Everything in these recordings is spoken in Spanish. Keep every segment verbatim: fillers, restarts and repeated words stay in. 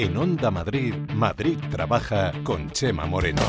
En Onda Madrid, Madrid Trabaja con Chema Moreno.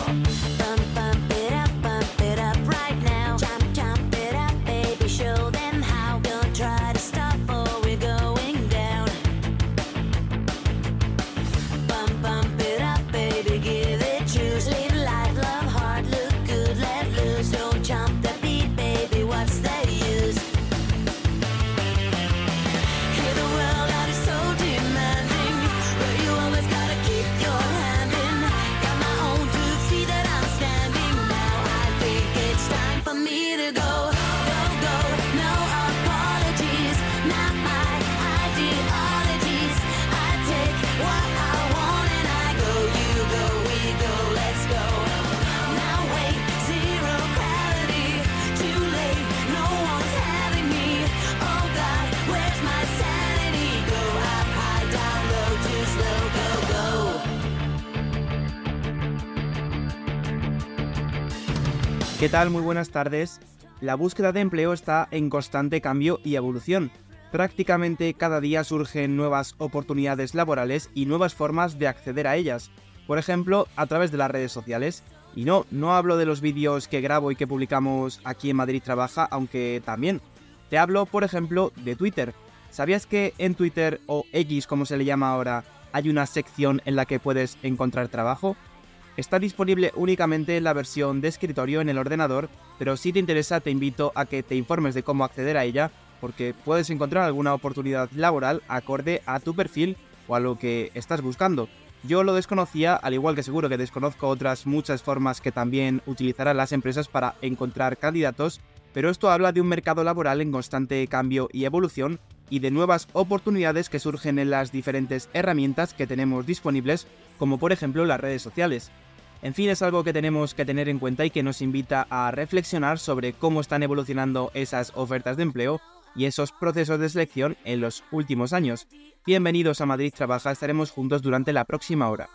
¿Qué tal? Muy buenas tardes. La búsqueda de empleo está en constante cambio y evolución. Prácticamente cada día surgen nuevas oportunidades laborales y nuevas formas de acceder a ellas. Por ejemplo, a través de las redes sociales. Y no, no hablo de los vídeos que grabo y que publicamos aquí en Madrid Trabaja, aunque también. Te hablo, por ejemplo, de Twitter. ¿Sabías que en Twitter, o X como se le llama ahora, hay una sección en la que puedes encontrar trabajo? Está disponible únicamente en la versión de escritorio en el ordenador, pero si te interesa te invito a que te informes de cómo acceder a ella, porque puedes encontrar alguna oportunidad laboral acorde a tu perfil o a lo que estás buscando. Yo lo desconocía, al igual que seguro que desconozco otras muchas formas que también utilizarán las empresas para encontrar candidatos, pero esto habla de un mercado laboral en constante cambio y evolución y de nuevas oportunidades que surgen en las diferentes herramientas que tenemos disponibles, como por ejemplo las redes sociales. En fin, es algo que tenemos que tener en cuenta y que nos invita a reflexionar sobre cómo están evolucionando esas ofertas de empleo y esos procesos de selección en los últimos años. Bienvenidos a Madrid Trabaja, estaremos juntos durante la próxima hora.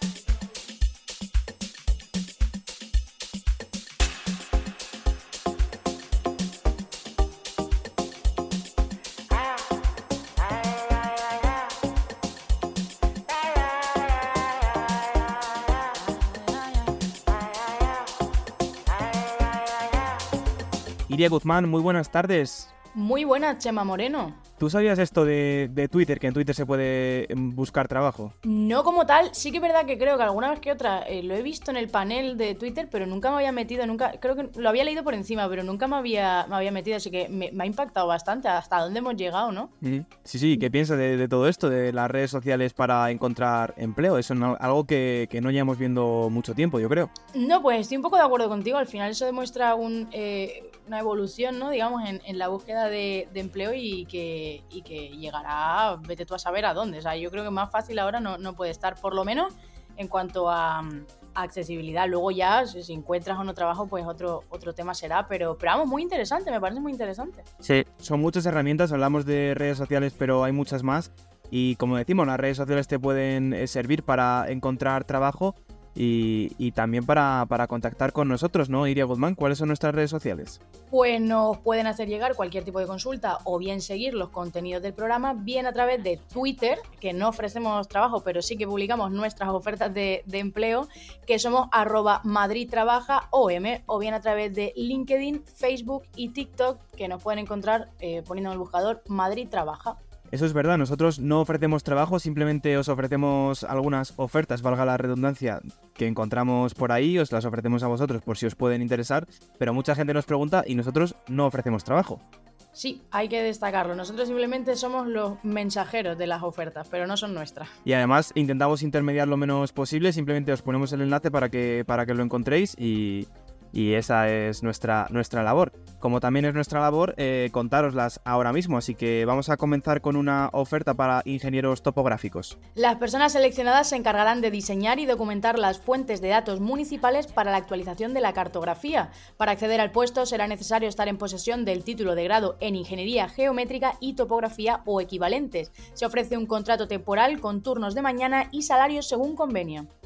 Iria Guzmán, muy buenas tardes. Muy buenas, Chema Moreno. ¿Tú sabías esto de, de Twitter, que en Twitter se puede buscar trabajo? No como tal, sí que es verdad que creo que alguna vez que otra eh, lo he visto en el panel de Twitter, pero nunca me había metido, nunca, creo que lo había leído por encima, pero nunca me había, me había metido, así que me, me ha impactado bastante hasta dónde hemos llegado, ¿no? Mm-hmm. Sí, sí, ¿qué piensas de, de todo esto, de las redes sociales para encontrar empleo? Eso es algo que, que no llevamos viendo mucho tiempo, yo creo. No, pues estoy un poco de acuerdo contigo, al final eso demuestra un, eh, una evolución, ¿no? Digamos, en, en la búsqueda de, de empleo y que, y que llegará, vete tú a saber a dónde. O sea, yo creo que más fácil ahora no, no puede estar, por lo menos en cuanto a, a accesibilidad. Luego ya, si, si encuentras o no trabajo, pues otro, otro tema será, pero, pero vamos, muy interesante, me parece muy interesante. Sí, son muchas herramientas, hablamos de redes sociales, pero hay muchas más y como decimos, las redes sociales te pueden servir para encontrar trabajo y, y también para, para contactar con nosotros, ¿no, Iria Guzmán? ¿Cuáles son nuestras redes sociales? Pues nos pueden hacer llegar cualquier tipo de consulta o bien seguir los contenidos del programa, bien a través de Twitter, que no ofrecemos trabajo, pero sí que publicamos nuestras ofertas de, de empleo, que somos arroba Madrid Trabaja O M, o bien a través de LinkedIn, Facebook y TikTok, que nos pueden encontrar eh, poniendo en el buscador Madrid Trabaja. Eso es verdad, nosotros no ofrecemos trabajo, simplemente os ofrecemos algunas ofertas, valga la redundancia, que encontramos por ahí, os las ofrecemos a vosotros por si os pueden interesar, pero mucha gente nos pregunta y nosotros no ofrecemos trabajo. Sí, hay que destacarlo, nosotros simplemente somos los mensajeros de las ofertas, pero no son nuestras. Y además intentamos intermediar lo menos posible, simplemente os ponemos el enlace para que, para que lo encontréis y... Y esa es nuestra, nuestra labor. Como también es nuestra labor eh, contároslas ahora mismo, así que vamos a comenzar con una oferta para ingenieros topográficos. Las personas seleccionadas se encargarán de diseñar y documentar las fuentes de datos municipales para la actualización de la cartografía. Para acceder al puesto será necesario estar en posesión del título de grado en Ingeniería Geométrica y Topografía o equivalentes. Se ofrece un contrato temporal con turnos de mañana y salarios según convenio.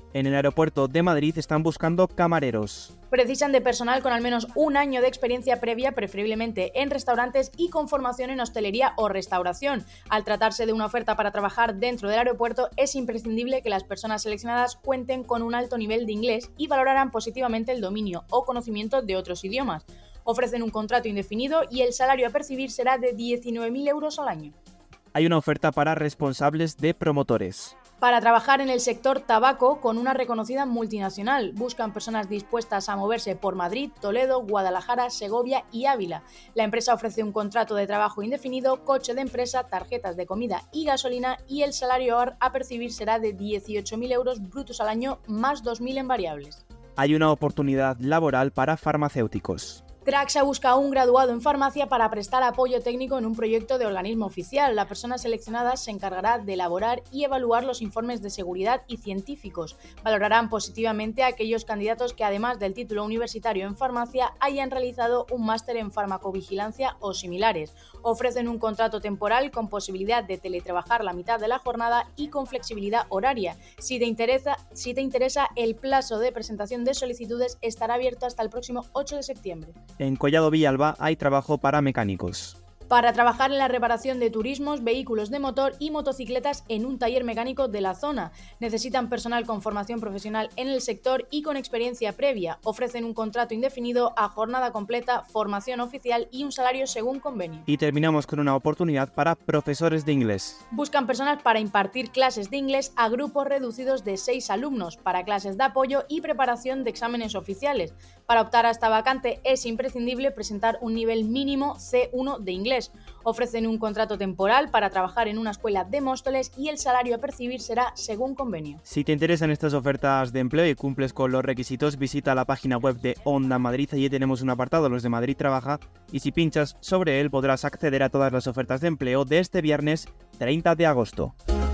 En el aeropuerto de Madrid están buscando camareros. Precisan de personal con al menos un año de experiencia previa, preferiblemente en restaurantes y con formación en hostelería o restauración. Al tratarse de una oferta para trabajar dentro del aeropuerto, es imprescindible que las personas seleccionadas cuenten con un alto nivel de inglés y valorarán positivamente el dominio o conocimiento de otros idiomas. Ofrecen un contrato indefinido y el salario a percibir será de diecinueve mil euros al año. Hay una oferta para responsables de promotores. Para trabajar en el sector tabaco con una reconocida multinacional. Buscan personas dispuestas a moverse por Madrid, Toledo, Guadalajara, Segovia y Ávila. La empresa ofrece un contrato de trabajo indefinido, coche de empresa, tarjetas de comida y gasolina y el salario a percibir será de dieciocho mil euros brutos al año más dos mil en variables. Hay una oportunidad laboral para farmacéuticos. Traxa busca un graduado en farmacia para prestar apoyo técnico en un proyecto de organismo oficial. La persona seleccionada se encargará de elaborar y evaluar los informes de seguridad y científicos. Valorarán positivamente a aquellos candidatos que, además del título universitario en farmacia, hayan realizado un máster en farmacovigilancia o similares. Ofrecen un contrato temporal con posibilidad de teletrabajar la mitad de la jornada y con flexibilidad horaria. Si te interesa, si te interesa, el plazo de presentación de solicitudes estará abierto hasta el próximo ocho de septiembre. En Collado Villalba hay trabajo para mecánicos. Para trabajar en la reparación de turismos, vehículos de motor y motocicletas en un taller mecánico de la zona. Necesitan personal con formación profesional en el sector y con experiencia previa. Ofrecen un contrato indefinido a jornada completa, formación oficial y un salario según convenio. Y terminamos con una oportunidad para profesores de inglés. Buscan personas para impartir clases de inglés a grupos reducidos de seis alumnos, para clases de apoyo y preparación de exámenes oficiales. Para optar a esta vacante es imprescindible presentar un nivel mínimo ce uno de inglés. Ofrecen un contrato temporal para trabajar en una escuela de Móstoles y el salario a percibir será según convenio. Si te interesan estas ofertas de empleo y cumples con los requisitos, visita la página web de Onda Madrid. Allí tenemos un apartado, Los de Madrid Trabaja, y si pinchas sobre él podrás acceder a todas las ofertas de empleo de este viernes treinta de agosto.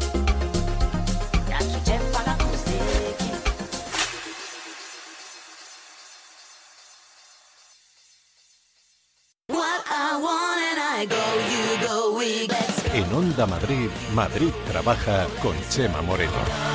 En Onda Madrid, Madrid Trabaja con Chema Moreno.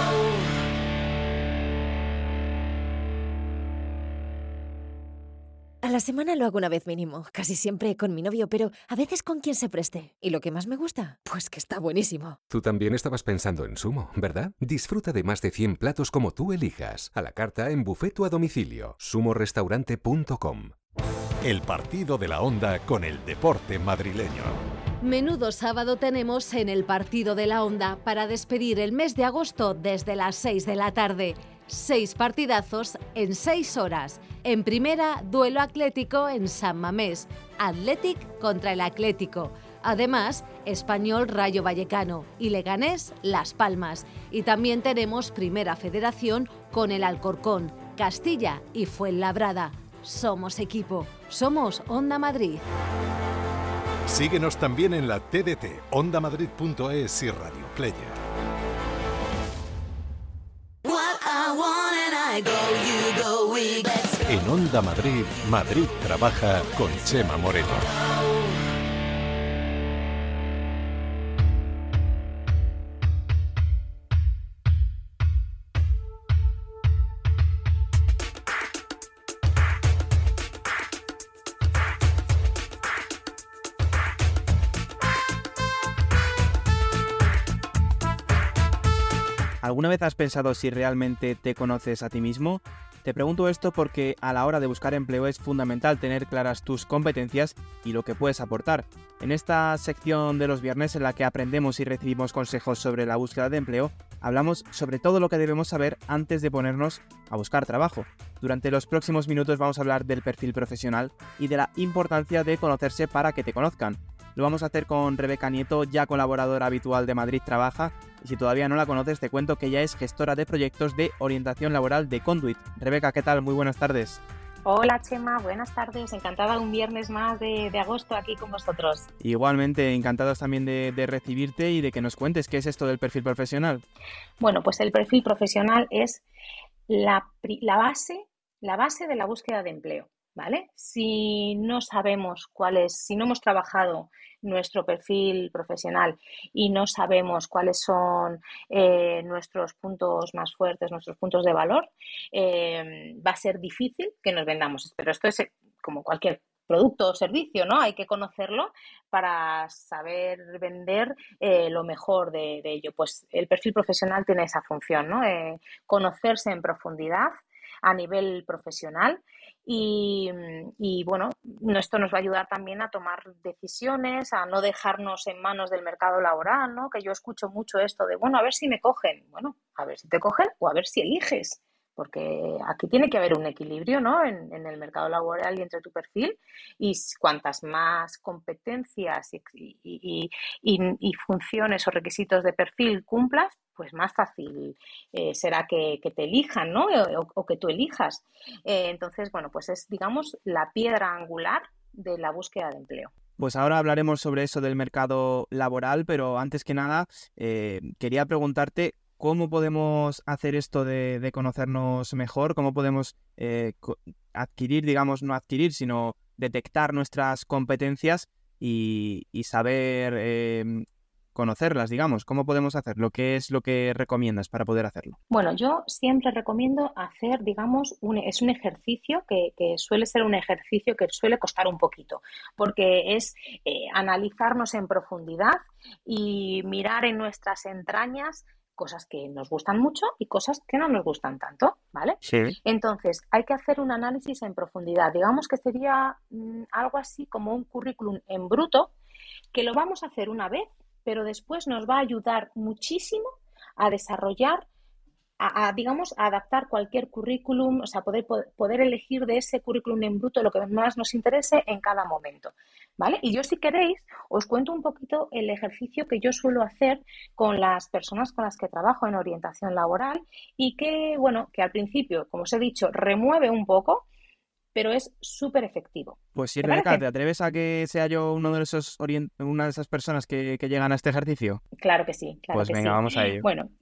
A la semana lo hago una vez mínimo, casi siempre con mi novio, pero a veces con quien se preste. ¿Y lo que más me gusta? Pues que está buenísimo. Tú también estabas pensando en Sumo, ¿verdad? Disfruta de más de cien platos como tú elijas, a la carta, en buffet o a domicilio. sumo restaurante punto com. El partido de la Onda con el deporte madrileño. Menudo sábado tenemos en el partido de la Onda para despedir el mes de agosto desde las seis de la tarde. Seis partidazos en seis horas. En primera, duelo atlético en San Mamés. Athletic contra el Atlético. Además, Español Rayo Vallecano y Leganés Las Palmas. Y también tenemos Primera Federación con el Alcorcón, Castilla y Fuenlabrada. Somos equipo. Somos Onda Madrid. Síguenos también en la T D T, onda madrid punto es y Radio Player. En Onda Madrid, Madrid Trabaja con Chema Moreno. ¿Alguna vez has pensado si realmente te conoces a ti mismo? Te pregunto esto porque a la hora de buscar empleo es fundamental tener claras tus competencias y lo que puedes aportar. En esta sección de los viernes en la que aprendemos y recibimos consejos sobre la búsqueda de empleo, hablamos sobre todo lo que debemos saber antes de ponernos a buscar trabajo. Durante los próximos minutos vamos a hablar del perfil profesional y de la importancia de conocerse para que te conozcan. Lo vamos a hacer con Rebeca Nieto, ya colaboradora habitual de Madrid Trabaja, y si todavía no la conoces te cuento que ella es gestora de proyectos de orientación laboral de Conduit. Rebeca, ¿qué tal? Muy buenas tardes. Hola Chema, buenas tardes, encantada un viernes más de, de agosto aquí con vosotros. Igualmente, encantados también de, de recibirte y de que nos cuentes qué es esto del perfil profesional. Bueno, pues el perfil profesional es la, la base, la base de la búsqueda de empleo. ¿vale? Si no sabemos cuál es, si no hemos trabajado nuestro perfil profesional y no sabemos cuáles son eh, nuestros puntos más fuertes, nuestros puntos de valor, eh, va a ser difícil que nos vendamos. Pero esto es como cualquier producto o servicio, ¿no? Hay que conocerlo para saber vender eh, lo mejor de, de ello. Pues el perfil profesional tiene esa función, ¿no? Eh, conocerse en profundidad a nivel profesional y, y, bueno, esto nos va a ayudar también a tomar decisiones, a no dejarnos en manos del mercado laboral, ¿no? Que yo escucho mucho esto de, bueno, a ver si me cogen. Bueno, a ver si te cogen o a ver si eliges. Porque aquí tiene que haber un equilibrio, ¿no? en, en el mercado laboral y entre tu perfil, y cuantas más competencias y, y, y, y funciones o requisitos de perfil cumplas, pues más fácil eh, será que, que te elijan, ¿no? O, o que tú elijas. Eh, entonces, bueno, pues es, digamos, la piedra angular de la búsqueda de empleo. Pues ahora hablaremos sobre eso del mercado laboral, pero antes que nada eh, quería preguntarte ¿cómo podemos hacer esto de, de conocernos mejor? ¿Cómo podemos eh, adquirir, digamos, no adquirir, sino detectar nuestras competencias y, y saber eh, conocerlas, digamos? ¿Cómo podemos hacerlo? ¿Qué es lo que recomiendas para poder hacerlo? Bueno, yo siempre recomiendo hacer, digamos, un, es un ejercicio que, que suele ser un ejercicio que suele costar un poquito, porque es eh, analizarnos en profundidad y mirar en nuestras entrañas cosas que nos gustan mucho y cosas que no nos gustan tanto, ¿vale? Sí. Entonces, hay que hacer un análisis en profundidad. Digamos que sería mmm, algo así como un currículum en bruto, que lo vamos a hacer una vez, pero después nos va a ayudar muchísimo a desarrollar, a, a digamos, a adaptar cualquier currículum, o sea, poder, poder elegir de ese currículum en bruto lo que más nos interese en cada momento, ¿vale? Y yo, si queréis, os cuento un poquito el ejercicio que yo suelo hacer con las personas con las que trabajo en orientación laboral y que, bueno, que al principio, como os he dicho, remueve un poco, pero es súper efectivo. Pues sí, Rebeca, ¿te atreves a que sea yo uno de esos orient... una de esas personas que, que llegan a este ejercicio? Claro que sí, claro pues que venga, sí. Vamos a ello. Bueno,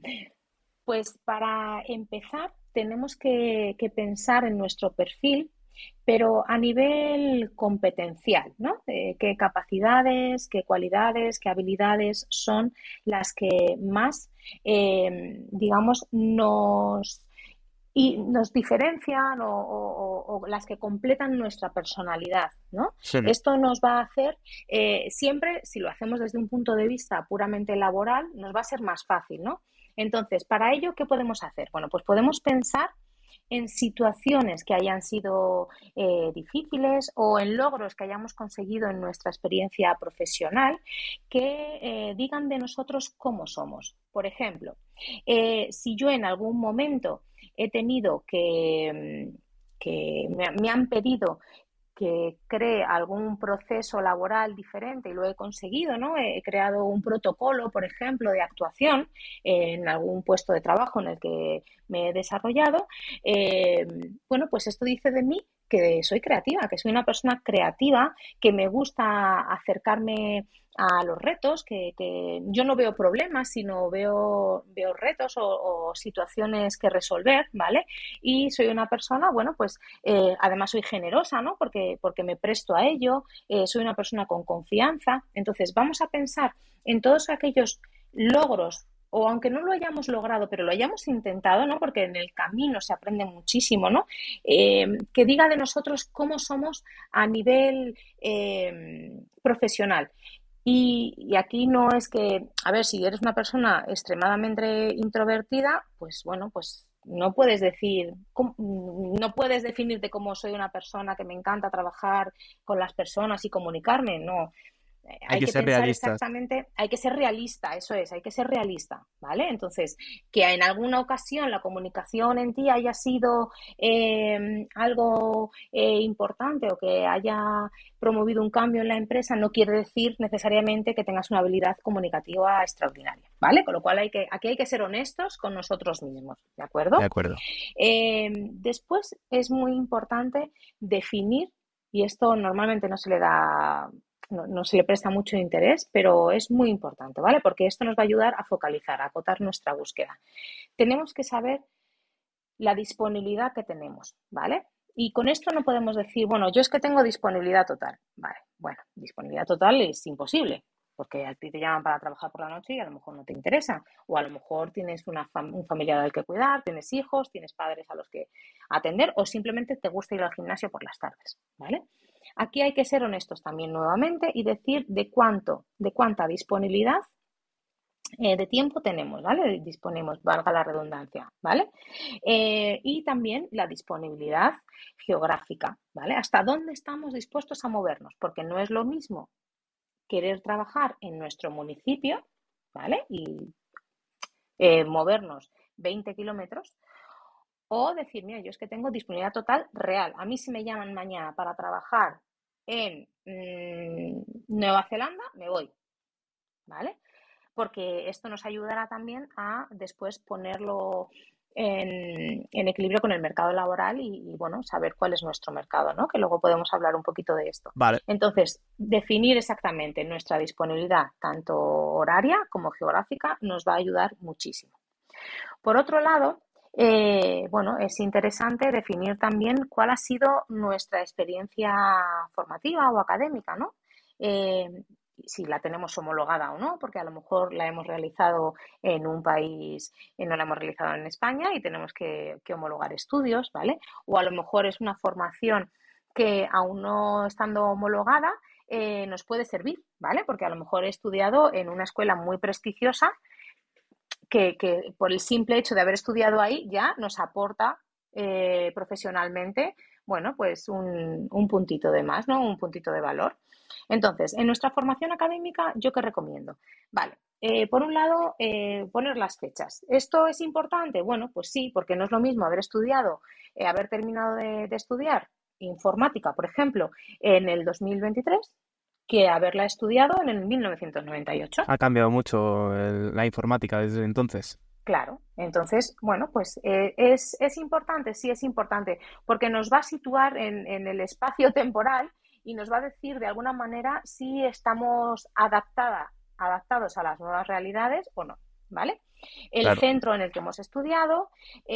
pues para empezar tenemos que, que pensar en nuestro perfil, pero a nivel competencial, ¿no? Eh, qué capacidades, qué cualidades, qué habilidades son las que más, eh, digamos, nos... y nos diferencian o, o, o las que completan nuestra personalidad, ¿no? Sí. Esto nos va a hacer, eh, siempre, si lo hacemos desde un punto de vista puramente laboral, nos va a ser más fácil, ¿no? Entonces, para ello, ¿qué podemos hacer? Bueno, pues podemos pensar en situaciones que hayan sido eh, difíciles o en logros que hayamos conseguido en nuestra experiencia profesional que eh, digan de nosotros cómo somos. Por ejemplo, eh, si yo en algún momento he tenido que, que me, me han pedido que cree algún proceso laboral diferente y lo he conseguido, ¿no? He creado un protocolo, por ejemplo, de actuación en algún puesto de trabajo en el que me he desarrollado. Eh, bueno, pues esto dice de mí que soy creativa, que soy una persona creativa, que me gusta acercarme a los retos, que, que yo no veo problemas, sino veo, veo retos o, o situaciones que resolver, ¿vale? Y soy una persona, bueno, pues eh, además soy generosa, ¿no? Porque, porque me presto a ello, eh, soy una persona con confianza. Entonces, vamos a pensar en todos aquellos logros, o aunque no lo hayamos logrado, pero lo hayamos intentado, ¿no? Porque en el camino se aprende muchísimo, ¿no? Eh, que diga de nosotros cómo somos a nivel eh, profesional. Y, y aquí no es que, a ver, si eres una persona extremadamente introvertida, pues bueno, pues no puedes decir, no puedes definirte como soy una persona que me encanta trabajar con las personas y comunicarme, no. Hay, hay que, que ser pensar realistas. exactamente, hay que ser realista, eso es, hay que ser realista, ¿vale? Entonces, que en alguna ocasión la comunicación en ti haya sido eh, algo eh, importante o que haya promovido un cambio en la empresa no quiere decir necesariamente que tengas una habilidad comunicativa extraordinaria, ¿vale? Con lo cual hay que, aquí hay que ser honestos con nosotros mismos, ¿de acuerdo? De acuerdo. Eh, después es muy importante definir, y esto normalmente no se le da... No, no se le presta mucho interés, pero es muy importante, ¿vale? Porque esto nos va a ayudar a focalizar, a acotar nuestra búsqueda. Tenemos que saber la disponibilidad que tenemos, ¿vale? Y con esto no podemos decir, bueno, yo es que tengo disponibilidad total. Vale, bueno, disponibilidad total es imposible, porque a ti te llaman para trabajar por la noche y a lo mejor no te interesa. O a lo mejor tienes una fam- un familiar al que cuidar, tienes hijos, tienes padres a los que atender o simplemente te gusta ir al gimnasio por las tardes, ¿vale? Aquí hay que ser honestos también nuevamente y decir de cuánto, de cuánta disponibilidad eh, de tiempo tenemos, ¿vale? Disponemos, valga la redundancia, ¿vale? Eh, y también la disponibilidad geográfica, ¿vale? Hasta dónde estamos dispuestos a movernos, porque no es lo mismo querer trabajar en nuestro municipio, ¿vale? Y eh, movernos veinte kilómetros o decir, mira, yo es que tengo disponibilidad total real. A mí si me llaman mañana para trabajar en mmm, Nueva Zelanda, me voy, ¿vale? Porque esto nos ayudará también a después ponerlo en, en equilibrio con el mercado laboral y, y, bueno, saber cuál es nuestro mercado, ¿no? Que luego podemos hablar un poquito de esto. Vale. Entonces, definir exactamente nuestra disponibilidad, tanto horaria como geográfica, nos va a ayudar muchísimo. Por otro lado, eh, bueno, es interesante definir también cuál ha sido nuestra experiencia formativa o académica, ¿no? Eh, si la tenemos homologada o no, porque a lo mejor la hemos realizado en un país, eh, no la hemos realizado en España y tenemos que, que homologar estudios, ¿vale? O a lo mejor es una formación que aún no estando homologada eh, nos puede servir, ¿vale? Porque a lo mejor he estudiado en una escuela muy prestigiosa que, que por el simple hecho de haber estudiado ahí ya nos aporta eh, profesionalmente, bueno, pues un, un puntito de más, ¿no? Un puntito de valor. Entonces, en nuestra formación académica, ¿yo qué recomiendo? Vale, eh, por un lado, eh, poner las fechas. ¿Esto es importante? Bueno, pues sí, porque no es lo mismo haber estudiado, eh, haber terminado de, de estudiar informática, por ejemplo, en el dos mil veintitrés, que haberla estudiado en el mil novecientos noventa y ocho. Ha cambiado mucho el- la informática desde entonces. Claro, entonces, bueno, pues eh, es, es importante, sí es importante, porque nos va a situar en, en el espacio temporal y nos va a decir de alguna manera si estamos adaptada, adaptados a las nuevas realidades o no, ¿vale? El Claro. centro en el que hemos estudiado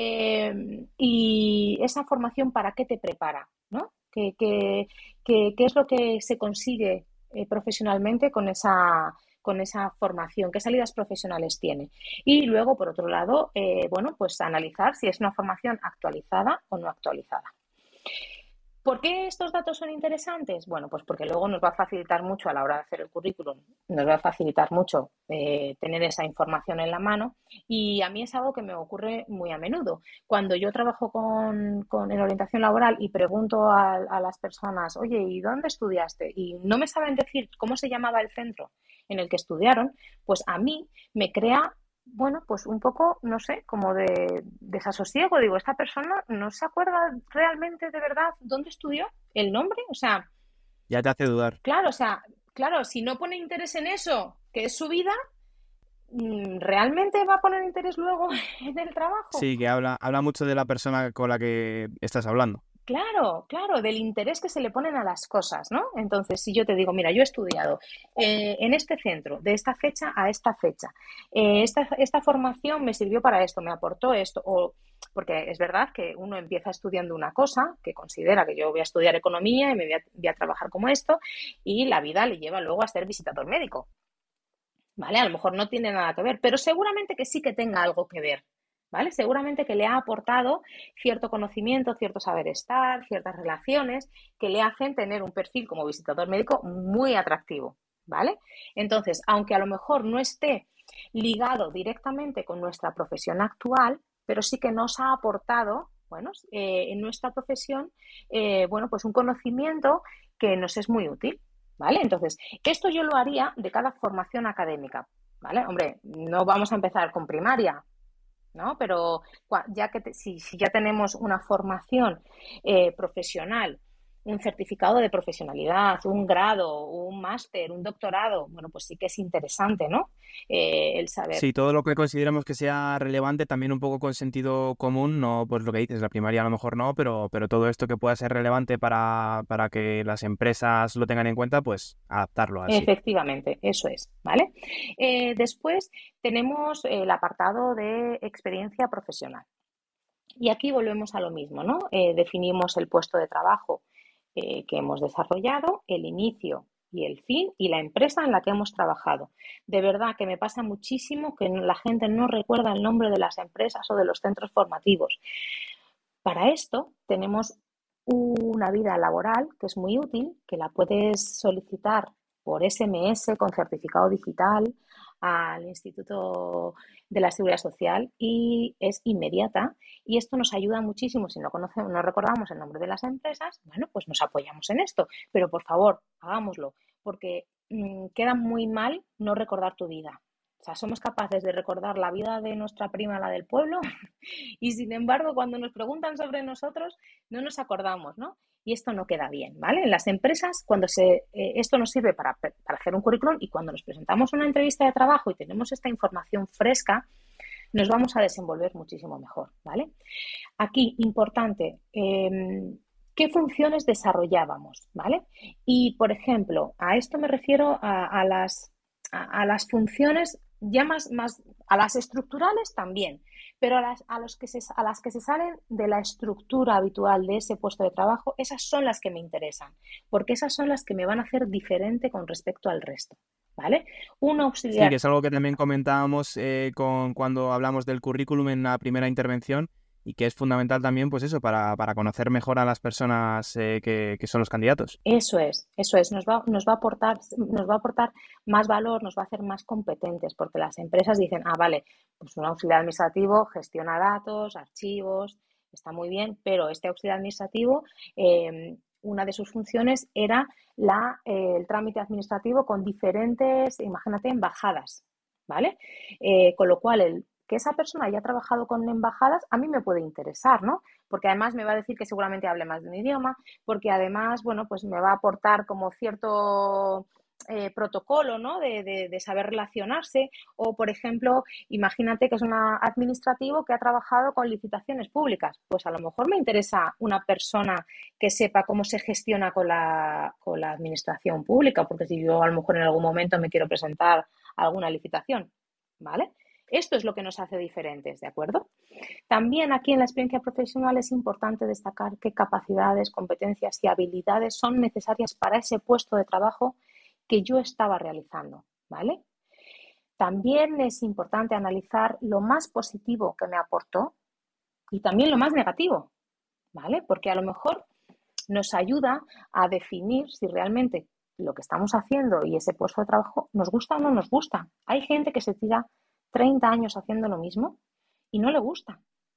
eh, y esa formación para qué te prepara, ¿no? ¿Qué, qué, qué, qué es lo que se consigue eh, profesionalmente con esa, con esa formación? ¿Qué salidas profesionales tiene? Y luego, por otro lado, eh, bueno, pues analizar si es una formación actualizada o no actualizada. ¿Por qué estos datos son interesantes? Bueno, pues porque luego nos va a facilitar mucho a la hora de hacer el currículum, nos va a facilitar mucho eh, tener esa información en la mano y a mí es algo que me ocurre muy a menudo. Cuando yo trabajo con, con en orientación laboral y pregunto a, a las personas, oye, ¿y dónde estudiaste? Y no me saben decir cómo se llamaba el centro en el que estudiaron, pues a mí me crea, bueno, pues un poco, no sé, como de desasosiego. Digo, esta persona no se acuerda realmente de verdad dónde estudió, el nombre, o sea, Ya te hace dudar. claro, o sea, claro, si no pone interés en eso, que es su vida, mm, ¿realmente va a poner interés luego en el trabajo? Sí, que habla, habla mucho de la persona con la que estás hablando. Claro, claro, del interés que se le ponen a las cosas, ¿no? Entonces, si yo te digo, mira, yo he estudiado eh, en este centro, de esta fecha a esta fecha, eh, esta, esta formación me sirvió para esto, me aportó esto, o porque es verdad que uno empieza estudiando una cosa, que considera que yo voy a estudiar economía y me voy a, voy a trabajar como esto, y la vida le lleva luego a ser visitador médico, ¿vale? A lo mejor no tiene nada que ver, pero seguramente que sí que tenga algo que ver. ¿Vale? Seguramente que le ha aportado cierto conocimiento, cierto saber estar, ciertas relaciones que le hacen tener un perfil como visitador médico muy atractivo, ¿vale? Entonces, aunque a lo mejor no esté ligado directamente con nuestra profesión actual, pero sí que nos ha aportado, bueno, eh, en nuestra profesión, eh, bueno, pues un conocimiento que nos es muy útil, ¿vale? Entonces, esto yo lo haría de cada formación académica, ¿vale? Hombre, no vamos a empezar con primaria, ¿no? Pero ya que te, si, si ya tenemos una formación eh, profesional, un certificado de profesionalidad, un grado, un máster, un doctorado, bueno, pues sí que es interesante, ¿no? Eh, el saber. Sí, todo lo que consideramos que sea relevante, también un poco con sentido común, no pues lo que dices, la primaria a lo mejor no, pero, pero todo esto que pueda ser relevante para, para que las empresas lo tengan en cuenta, pues adaptarlo así. Efectivamente, eso es, ¿vale? Eh, después tenemos el apartado de experiencia profesional. Y aquí volvemos a lo mismo, ¿no? Eh, definimos el puesto de trabajo eh, que hemos desarrollado, el inicio y el fin y la empresa en la que hemos trabajado. De verdad que me pasa muchísimo que la gente no recuerda el nombre de las empresas o de los centros formativos. Para esto tenemos una vida laboral que es muy útil, que la puedes solicitar por ese eme ese con certificado digital al Instituto de la Seguridad Social y es inmediata, y esto nos ayuda muchísimo. Si no conocemos, no recordamos el nombre de las empresas, bueno, pues nos apoyamos en esto, pero por favor, hagámoslo, porque mmm, queda muy mal no recordar tu vida. O sea, somos capaces de recordar la vida de nuestra prima, la del pueblo, y sin embargo, cuando nos preguntan sobre nosotros, no nos acordamos, ¿no? Y esto no queda bien, ¿vale? En las empresas, cuando se, eh, esto nos sirve para, para hacer un currículum, y cuando nos presentamos una entrevista de trabajo y tenemos esta información fresca, nos vamos a desenvolver muchísimo mejor, ¿vale? Aquí, importante, eh, ¿qué funciones desarrollábamos, ¿vale? Y, por ejemplo, a esto me refiero a, a, las, a, a las funciones ya más, más, a las estructurales también, pero a las, a, los que se, a las que se salen de la estructura habitual de ese puesto de trabajo, esas son las que me interesan, porque esas son las que me van a hacer diferente con respecto al resto, ¿vale? Un auxiliar... Sí, que es algo que también comentábamos eh, con, cuando hablamos del currículum en la primera intervención, y que es fundamental también, pues eso, para, para conocer mejor a las personas eh, que, que son los candidatos. Eso es, eso es, nos va, nos va a aportar, nos va a aportar más valor, nos va a hacer más competentes, porque las empresas dicen, ah, vale, pues un auxiliar administrativo gestiona datos, archivos, está muy bien, pero este auxiliar administrativo, eh, una de sus funciones era la, eh, el trámite administrativo con diferentes, imagínate, embajadas, ¿vale? Eh, con lo cual, el que esa persona haya trabajado con embajadas, a mí me puede interesar, ¿no? Porque además me va a decir que seguramente hable más de un idioma, porque además, bueno, pues me va a aportar como cierto eh, protocolo, ¿no? De, de, de saber relacionarse. O, por ejemplo, imagínate que es un administrativo que ha trabajado con licitaciones públicas. Pues a lo mejor me interesa una persona que sepa cómo se gestiona con la, con la administración pública, porque si yo a lo mejor en algún momento me quiero presentar a alguna licitación, ¿vale? Esto es lo que nos hace diferentes, ¿de acuerdo? También aquí en la experiencia profesional es importante destacar qué capacidades, competencias y habilidades son necesarias para ese puesto de trabajo que yo estaba realizando, ¿vale? También es importante analizar lo más positivo que me aportó y también lo más negativo, ¿vale? Porque a lo mejor nos ayuda a definir si realmente lo que estamos haciendo y ese puesto de trabajo nos gusta o no nos gusta. Hay gente que se tira treinta años haciendo lo mismo y no le gusta.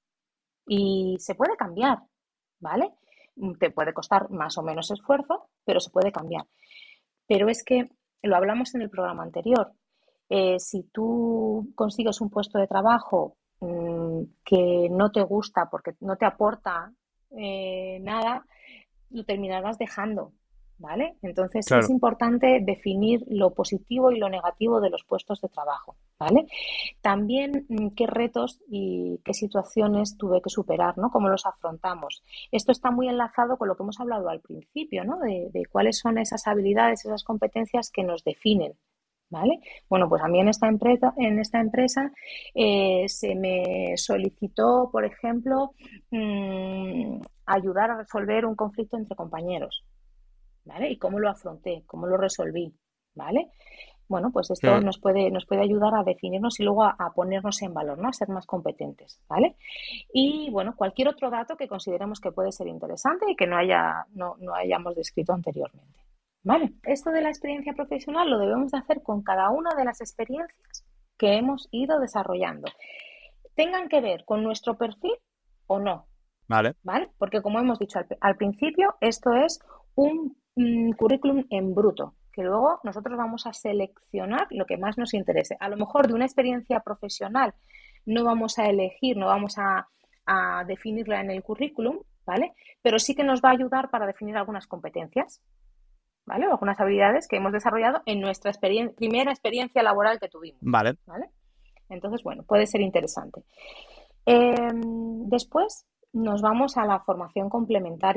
Y se puede cambiar, ¿vale? Te puede costar más o menos esfuerzo, pero se puede cambiar. Pero es que, lo hablamos en el programa anterior, eh, si tú consigues un puesto de trabajo mmm, que no te gusta porque no te aporta eh, nada, lo terminarás dejando, ¿vale? Entonces claro, es importante definir lo positivo y lo negativo de los puestos de trabajo, ¿vale? También qué retos y qué situaciones tuve que superar, ¿no? Cómo los afrontamos. Esto está muy enlazado con lo que hemos hablado al principio, ¿no? De, de cuáles son esas habilidades, esas competencias que nos definen, ¿vale? Bueno, pues a mí en esta empresa, en esta empresa eh, se me solicitó, por ejemplo, mmm, ayudar a resolver un conflicto entre compañeros, ¿vale? Y cómo lo afronté, cómo lo resolví, ¿vale? Bueno, pues esto claro, nos puede, nos puede ayudar a definirnos y luego a, a ponernos en valor, ¿no? A ser más competentes, ¿vale? Y, bueno, cualquier otro dato que consideremos que puede ser interesante y que no, haya, no, no hayamos descrito anteriormente, ¿vale? Esto de la experiencia profesional lo debemos de hacer con cada una de las experiencias que hemos ido desarrollando. Tengan que ver con nuestro perfil o no, ¿vale? ¿Vale? Porque como hemos dicho al, al principio, esto es un mm, currículum en bruto, que luego nosotros vamos a seleccionar lo que más nos interese. A lo mejor de una experiencia profesional no vamos a elegir, no vamos a, a definirla en el currículum, ¿vale? Pero sí que nos va a ayudar para definir algunas competencias, ¿vale? O algunas habilidades que hemos desarrollado en nuestra experien- primera experiencia laboral que tuvimos, ¿vale? ¿Vale? Entonces, bueno, puede ser interesante. Eh, después nos vamos a la formación complementaria, ¿no?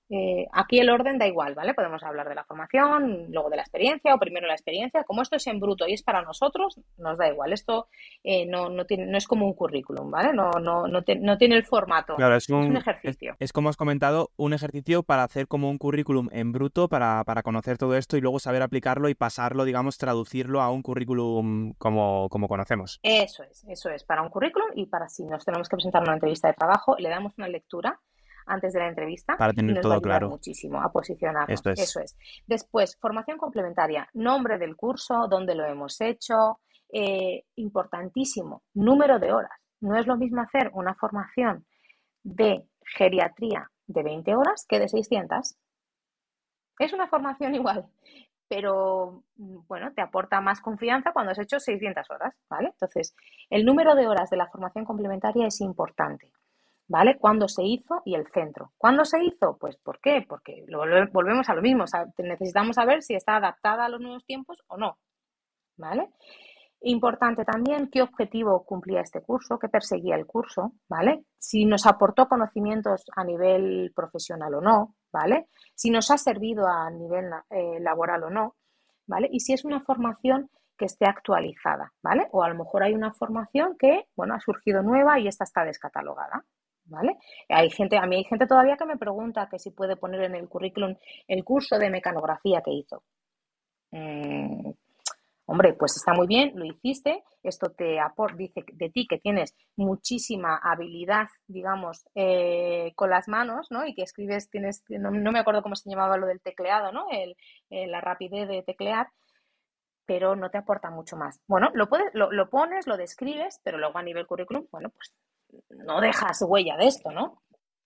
Eh, aquí el orden da igual, ¿vale? Podemos hablar de la formación, luego de la experiencia o primero la experiencia. Como esto es en bruto y es para nosotros, nos da igual. Esto eh, no, no, tiene, no es como un currículum, ¿vale? No, no, no, te, no tiene el formato. Claro, es un, es un es, ejercicio. es como has comentado, un ejercicio para hacer como un currículum en bruto, para, para conocer todo esto y luego saber aplicarlo y pasarlo, digamos, traducirlo a un currículum como, como conocemos. Eso es, eso es, para un currículum y para si nos tenemos que presentar una entrevista de trabajo, le damos una lectura antes de la entrevista Para y tener nos va a todo ayudar claro. muchísimo a posicionarnos. Esto es. Eso es. Después, formación complementaria, nombre del curso, dónde lo hemos hecho, eh, importantísimo, número de horas. No es lo mismo hacer una formación de geriatría de veinte horas que de seiscientas. Es una formación igual, pero bueno, te aporta más confianza cuando has hecho seiscientas horas, ¿vale? Entonces, el número de horas de la formación complementaria es importante, ¿vale? ¿Cuándo se hizo? Y el centro. ¿Cuándo se hizo? Pues, ¿por qué? Porque volvemos a lo mismo, o sea, necesitamos saber si está adaptada a los nuevos tiempos o no, ¿vale? Importante también qué objetivo cumplía este curso, qué perseguía el curso, ¿vale? Si nos aportó conocimientos a nivel profesional o no, ¿vale? Si nos ha servido a nivel eh, laboral o no, ¿vale? Y si es una formación que esté actualizada, ¿vale? O a lo mejor hay una formación que, bueno, ha surgido nueva y esta está descatalogada, ¿vale? Hay gente, a mí hay gente todavía que me pregunta que si puede poner en el currículum el curso de mecanografía que hizo. Mm, Hombre, pues está muy bien, lo hiciste, esto te aporta, dice de ti que tienes muchísima habilidad, digamos, eh, con las manos, ¿no? Y que escribes, tienes, no, no me acuerdo cómo se llamaba lo del tecleado, ¿no? El, el, la rapidez de teclear, pero no te aporta mucho más. Bueno, lo, puedes, lo, lo pones, lo describes, pero luego a nivel currículum, bueno, pues no dejas huella de esto, ¿no?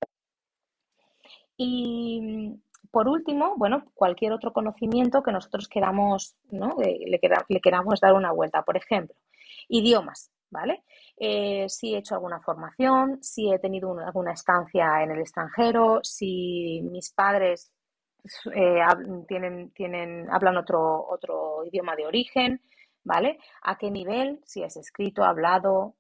Y por último, bueno, cualquier otro conocimiento que nosotros queramos, ¿no? le, quera, le queramos dar una vuelta. Por ejemplo, idiomas, ¿vale? Eh, si he hecho alguna formación, si he tenido una, alguna estancia en el extranjero, si mis padres eh, tienen, tienen, hablan otro, otro idioma de origen, ¿vale? ¿A qué nivel? Si es escrito, hablado,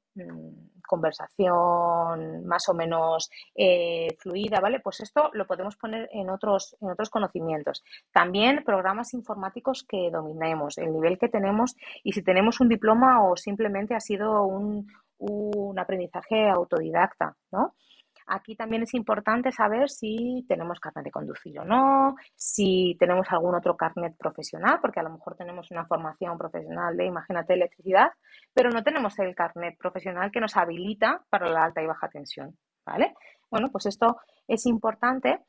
conversación más o menos eh, fluida, ¿vale? Pues esto lo podemos poner en otros, en otros conocimientos. También programas informáticos que dominemos, el nivel que tenemos y si tenemos un diploma o simplemente ha sido un, un aprendizaje autodidacta, ¿no? Aquí también es importante saber si tenemos carnet de conducir o no, si tenemos algún otro carnet profesional, porque a lo mejor tenemos una formación profesional de, imagínate, electricidad, pero no tenemos el carnet profesional que nos habilita para la alta y baja tensión, ¿vale? Bueno, pues esto es importante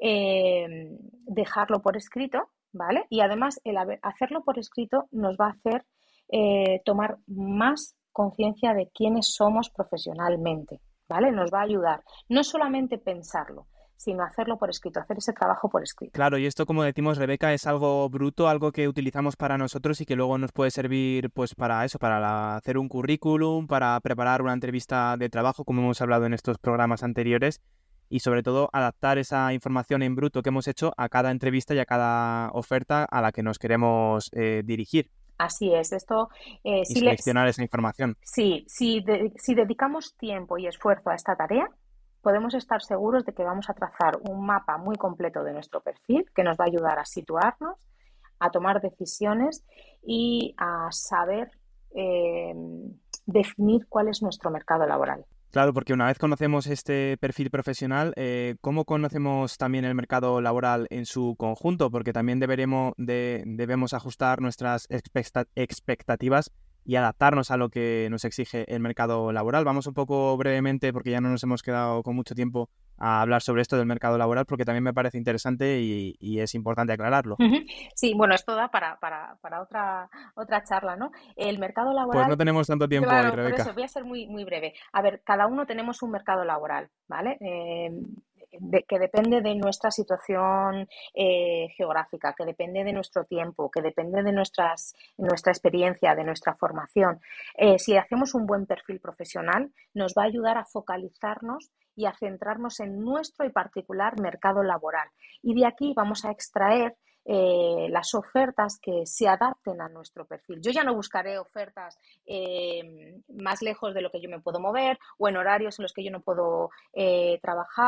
eh, dejarlo por escrito, ¿vale? Y además el hacerlo por escrito nos va a hacer eh, tomar más conciencia de quiénes somos profesionalmente, ¿vale? Nos va a ayudar no solamente pensarlo, sino hacerlo por escrito, hacer ese trabajo por escrito. Claro, y esto, como decimos, Rebeca, es algo bruto, algo que utilizamos para nosotros y que luego nos puede servir pues para eso, para la, hacer un currículum, para preparar una entrevista de trabajo, como hemos hablado en estos programas anteriores, y sobre todo adaptar esa información en bruto que hemos hecho a cada entrevista y a cada oferta a la que nos queremos eh, dirigir. Así es, esto... Eh, y si seleccionar le, esa información. Sí, si, de, si dedicamos tiempo y esfuerzo a esta tarea, podemos estar seguros de que vamos a trazar un mapa muy completo de nuestro perfil que nos va a ayudar a situarnos, a tomar decisiones y a saber eh, definir cuál es nuestro mercado laboral. Claro, porque una vez conocemos este perfil profesional, eh, ¿cómo conocemos también el mercado laboral en su conjunto? Porque también deberemos, de, debemos ajustar nuestras expectativas y adaptarnos a lo que nos exige el mercado laboral. Vamos un poco brevemente, porque ya no nos hemos quedado con mucho tiempo, a hablar sobre esto del mercado laboral, porque también me parece interesante y, y es importante aclararlo. Sí, bueno, esto da para, para, para otra, otra charla, ¿no? El mercado laboral... Pues no tenemos tanto tiempo claro, hoy, Rebeca. Por eso voy a ser muy, muy breve. A ver, cada uno tenemos un mercado laboral, ¿vale? Eh, de, que depende de nuestra situación eh, geográfica, que depende de nuestro tiempo, que depende de nuestras, nuestra experiencia, de nuestra formación. Eh, si hacemos un buen perfil profesional, nos va a ayudar a focalizarnos y a centrarnos en nuestro y particular mercado laboral. Y de aquí vamos a extraer eh, las ofertas que se adapten a nuestro perfil. Yo ya no buscaré ofertas eh, más lejos de lo que yo me puedo mover o en horarios en los que yo no puedo eh, trabajar.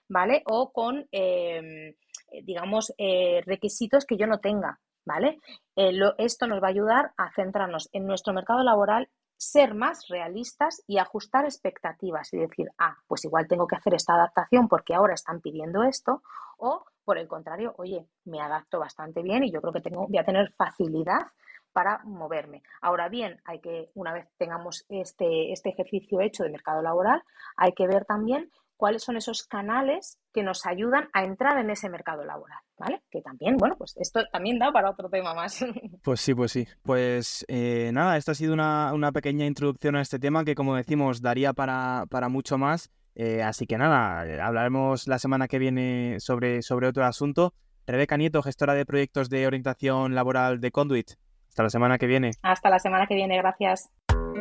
¿vale? O con, eh, digamos, eh, requisitos que yo no tenga, ¿vale? Eh, lo, esto nos va a ayudar a centrarnos en nuestro mercado laboral, ser más realistas y ajustar expectativas y decir, ah, pues igual tengo que hacer esta adaptación porque ahora están pidiendo esto, o por el contrario, oye, me adapto bastante bien y yo creo que tengo, voy a tener facilidad para moverme. Ahora bien, hay que, una vez tengamos este, este ejercicio hecho de mercado laboral, hay que ver también cuáles son esos canales que nos ayudan a entrar en ese mercado laboral, ¿vale? Que también, bueno, pues esto también da para otro tema más. Pues sí, pues sí. Pues eh, nada, esta ha sido una, una pequeña introducción a este tema que, como decimos, daría para, para mucho más. Eh, así que nada, eh, hablaremos la semana que viene sobre, sobre otro asunto. Rebeca Nieto, gestora de proyectos de orientación laboral de Conduit. Hasta la semana que viene. Hasta la semana que viene, gracias.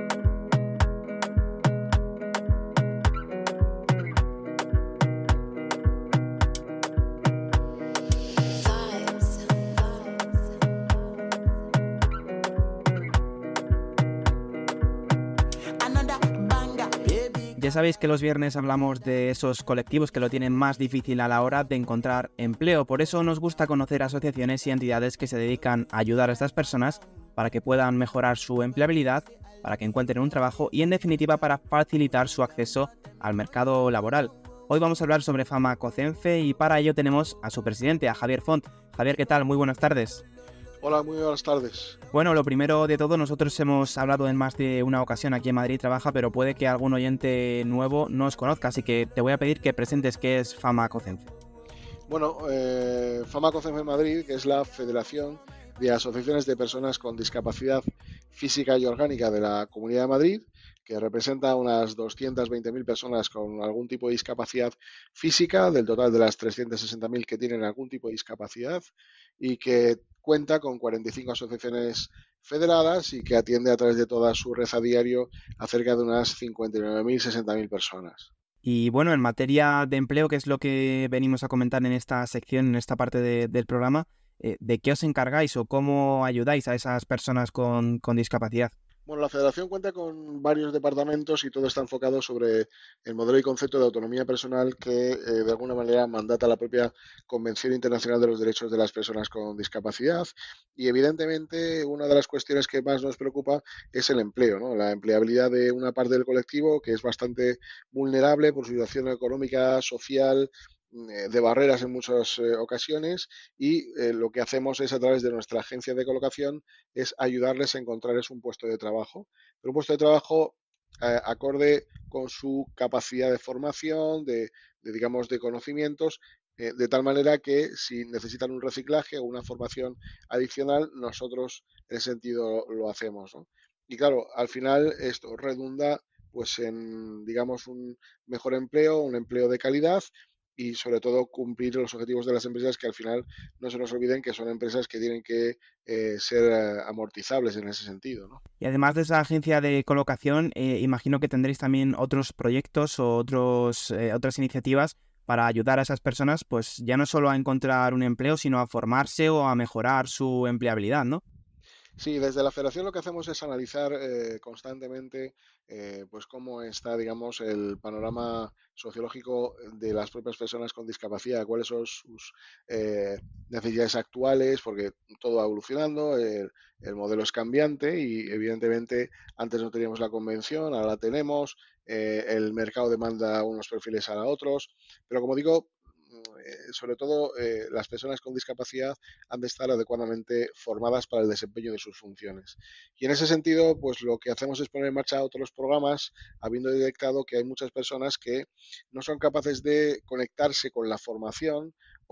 Ya sabéis que los viernes hablamos de esos colectivos que lo tienen más difícil a la hora de encontrar empleo. Por eso nos gusta conocer asociaciones y entidades que se dedican a ayudar a estas personas para que puedan mejorar su empleabilidad, para que encuentren un trabajo y, en definitiva, para facilitar su acceso al mercado laboral. Hoy vamos a hablar sobre Famacocenfe y para ello tenemos a su presidente, a Javier Font. Javier, ¿qué tal? Muy buenas tardes. Hola, muy buenas tardes. Bueno, lo primero de todo, nosotros hemos hablado en más de una ocasión aquí en Madrid Trabaja, pero puede que algún oyente nuevo no os conozca, así que te voy a pedir que presentes qué es Famacocenfe. Bueno, eh, Famacocenfe Madrid, que es la Federación de Asociaciones de Personas con Discapacidad Física y Orgánica de la Comunidad de Madrid, que representa unas doscientas veinte mil personas con algún tipo de discapacidad física, del total de las trescientas sesenta mil que tienen algún tipo de discapacidad, y que cuenta con cuarenta y cinco asociaciones federadas y que atiende a través de toda su red a diario a cerca de unas cincuenta y nueve mil, sesenta mil personas. Y bueno, en materia de empleo, que es lo que venimos a comentar en esta sección, en esta parte de, del programa, eh, ¿de qué os encargáis o cómo ayudáis a esas personas con, con discapacidad? Bueno, la Federación cuenta con varios departamentos y todo está enfocado sobre el modelo y concepto de autonomía personal que eh, de alguna manera mandata la propia Convención Internacional de los Derechos de las Personas con Discapacidad. Y evidentemente una de las cuestiones que más nos preocupa es el empleo, ¿no? La empleabilidad de una parte del colectivo que es bastante vulnerable por su situación económica, social, de barreras en muchas eh, ocasiones, y eh, lo que hacemos es, a través de nuestra agencia de colocación, es ayudarles a encontrarles un puesto de trabajo, pero un puesto de trabajo eh, acorde con su capacidad de formación, de, de digamos, de conocimientos, eh, de tal manera que si necesitan un reciclaje o una formación adicional, nosotros en ese sentido lo hacemos, ¿no? Y claro, al final esto redunda pues en, digamos, un mejor empleo, un empleo de calidad, y sobre todo cumplir los objetivos de las empresas, que al final no se nos olviden que son empresas que tienen que eh, ser eh, amortizables en ese sentido, ¿no? Y además de esa agencia de colocación, eh, imagino que tendréis también otros proyectos o otros, eh, otras iniciativas para ayudar a esas personas, pues ya no solo a encontrar un empleo, sino a formarse o a mejorar su empleabilidad, ¿no? Sí, desde la Federación lo que hacemos es analizar eh, constantemente eh, pues cómo está, digamos, el panorama sociológico de las propias personas con discapacidad, cuáles son sus eh, necesidades actuales, porque todo va evolucionando, el, el modelo es cambiante y evidentemente antes no teníamos la convención, ahora la tenemos, eh, el mercado demanda unos perfiles a otros, pero como digo, eh, sobre todo eh, las personas con discapacidad han de estar adecuadamente formadas para el desempeño de sus funciones. Y en ese sentido, pues lo que hacemos es poner en marcha otros programas, habiendo detectado que hay muchas personas que no son capaces de conectarse con la formación,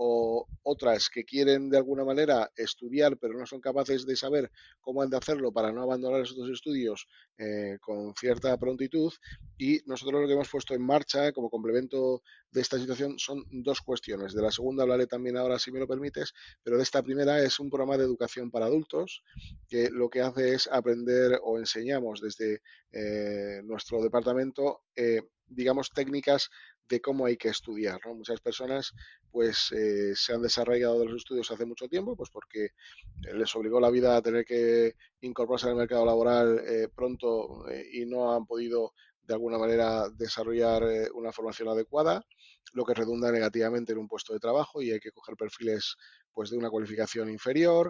o otras que quieren de alguna manera estudiar pero no son capaces de saber cómo han de hacerlo para no abandonar esos estudios eh, con cierta prontitud. Y nosotros lo que hemos puesto en marcha como complemento de esta situación son dos cuestiones. De la segunda hablaré también ahora, si me lo permites, pero de esta primera es un programa de educación para adultos que lo que hace es aprender, o enseñamos desde eh, nuestro departamento, eh, digamos, técnicas de cómo hay que estudiar, ¿no? Muchas personas pues eh, se han desarraigado de los estudios hace mucho tiempo, pues porque les obligó la vida a tener que incorporarse al mercado laboral eh, pronto eh, y no han podido de alguna manera desarrollar eh, una formación adecuada, lo que redunda negativamente en un puesto de trabajo y hay que coger perfiles pues de una cualificación inferior.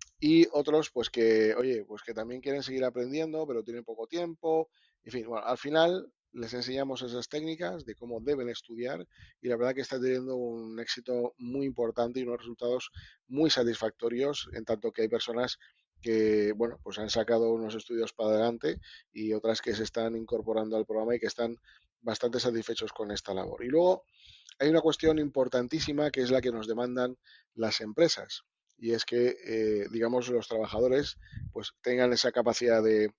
Y otros, pues que, oye, pues que también quieren seguir aprendiendo, pero tienen poco tiempo. En fin, bueno, al final les enseñamos esas técnicas de cómo deben estudiar y la verdad que está teniendo un éxito muy importante y unos resultados muy satisfactorios, en tanto que hay personas que, bueno, pues han sacado unos estudios para adelante y otras que se están incorporando al programa y que están bastante satisfechos con esta labor. Y luego hay una cuestión importantísima que es la que nos demandan las empresas y es que, eh, digamos, los trabajadores pues tengan esa capacidad de,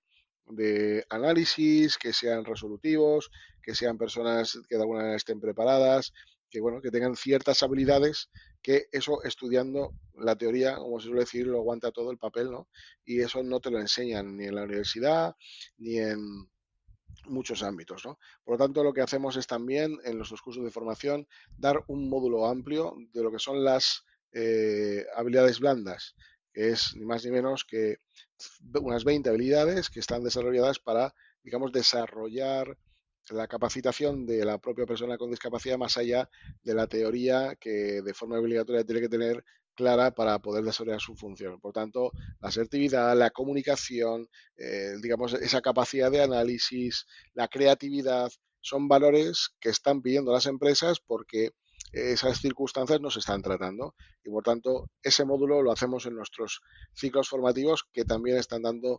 de análisis, que sean resolutivos, que sean personas que de alguna manera estén preparadas, que bueno, que tengan ciertas habilidades, que eso estudiando la teoría, como se suele decir, lo aguanta todo el papel, ¿no? Y eso no te lo enseñan ni en la universidad, ni en muchos ámbitos, ¿no? Por lo tanto, lo que hacemos es también en nuestros cursos de formación dar un módulo amplio de lo que son las eh, habilidades blandas, que es ni más ni menos que unas veinte habilidades que están desarrolladas para, digamos, desarrollar la capacitación de la propia persona con discapacidad más allá de la teoría que de forma obligatoria tiene que tener clara para poder desarrollar su función. Por tanto, la asertividad, la comunicación, eh, digamos, esa capacidad de análisis, la creatividad, son valores que están pidiendo las empresas porque esas circunstancias nos están tratando y por tanto ese módulo lo hacemos en nuestros ciclos formativos que también están dando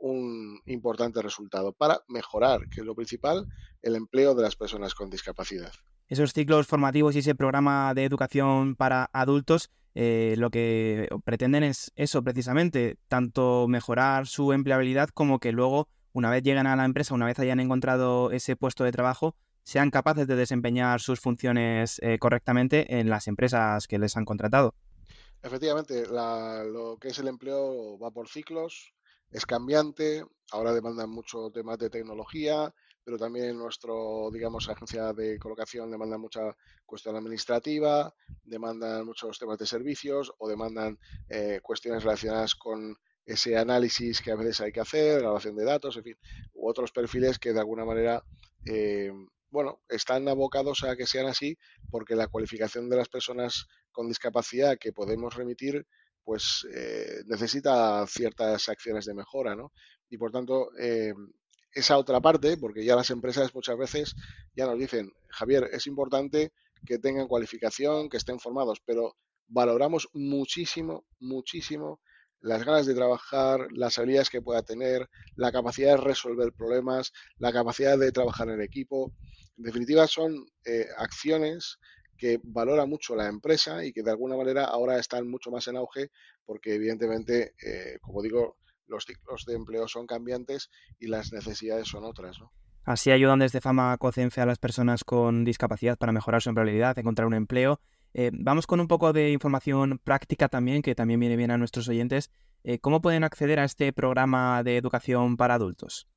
un importante resultado para mejorar, que es lo principal, el empleo de las personas con discapacidad. Esos ciclos formativos y ese programa de educación para adultos eh, lo que pretenden es eso precisamente, tanto mejorar su empleabilidad como que luego, una vez lleguen a la empresa, una vez hayan encontrado ese puesto de trabajo, sean capaces de desempeñar sus funciones eh, correctamente en las empresas que les han contratado. Efectivamente, la, lo que es el empleo va por ciclos, es cambiante, ahora demandan mucho temas de tecnología, pero también nuestro, digamos, agencia de colocación demanda mucha cuestión administrativa, demandan muchos temas de servicios o demandan eh, cuestiones relacionadas con ese análisis que a veces hay que hacer, grabación de datos, en fin, u otros perfiles que de alguna manera eh, bueno, están abocados a que sean así porque la cualificación de las personas con discapacidad que podemos remitir pues eh, necesita ciertas acciones de mejora, ¿no? Y por tanto, eh, esa otra parte, porque ya las empresas muchas veces ya nos dicen, Javier, es importante que tengan cualificación, que estén formados, pero valoramos muchísimo, muchísimo las ganas de trabajar, las habilidades que pueda tener, la capacidad de resolver problemas, la capacidad de trabajar en equipo. En definitiva, son eh, acciones que valora mucho la empresa y que de alguna manera ahora están mucho más en auge porque evidentemente, eh, como digo, los ciclos de empleo son cambiantes y las necesidades son otras, ¿no? Así ayudan desde Fama Cocenfe a las personas con discapacidad para mejorar su empleabilidad, encontrar un empleo. Eh, vamos con un poco de información práctica también, que también viene bien a nuestros oyentes. Eh, ¿Cómo pueden acceder a este programa de educación para adultos?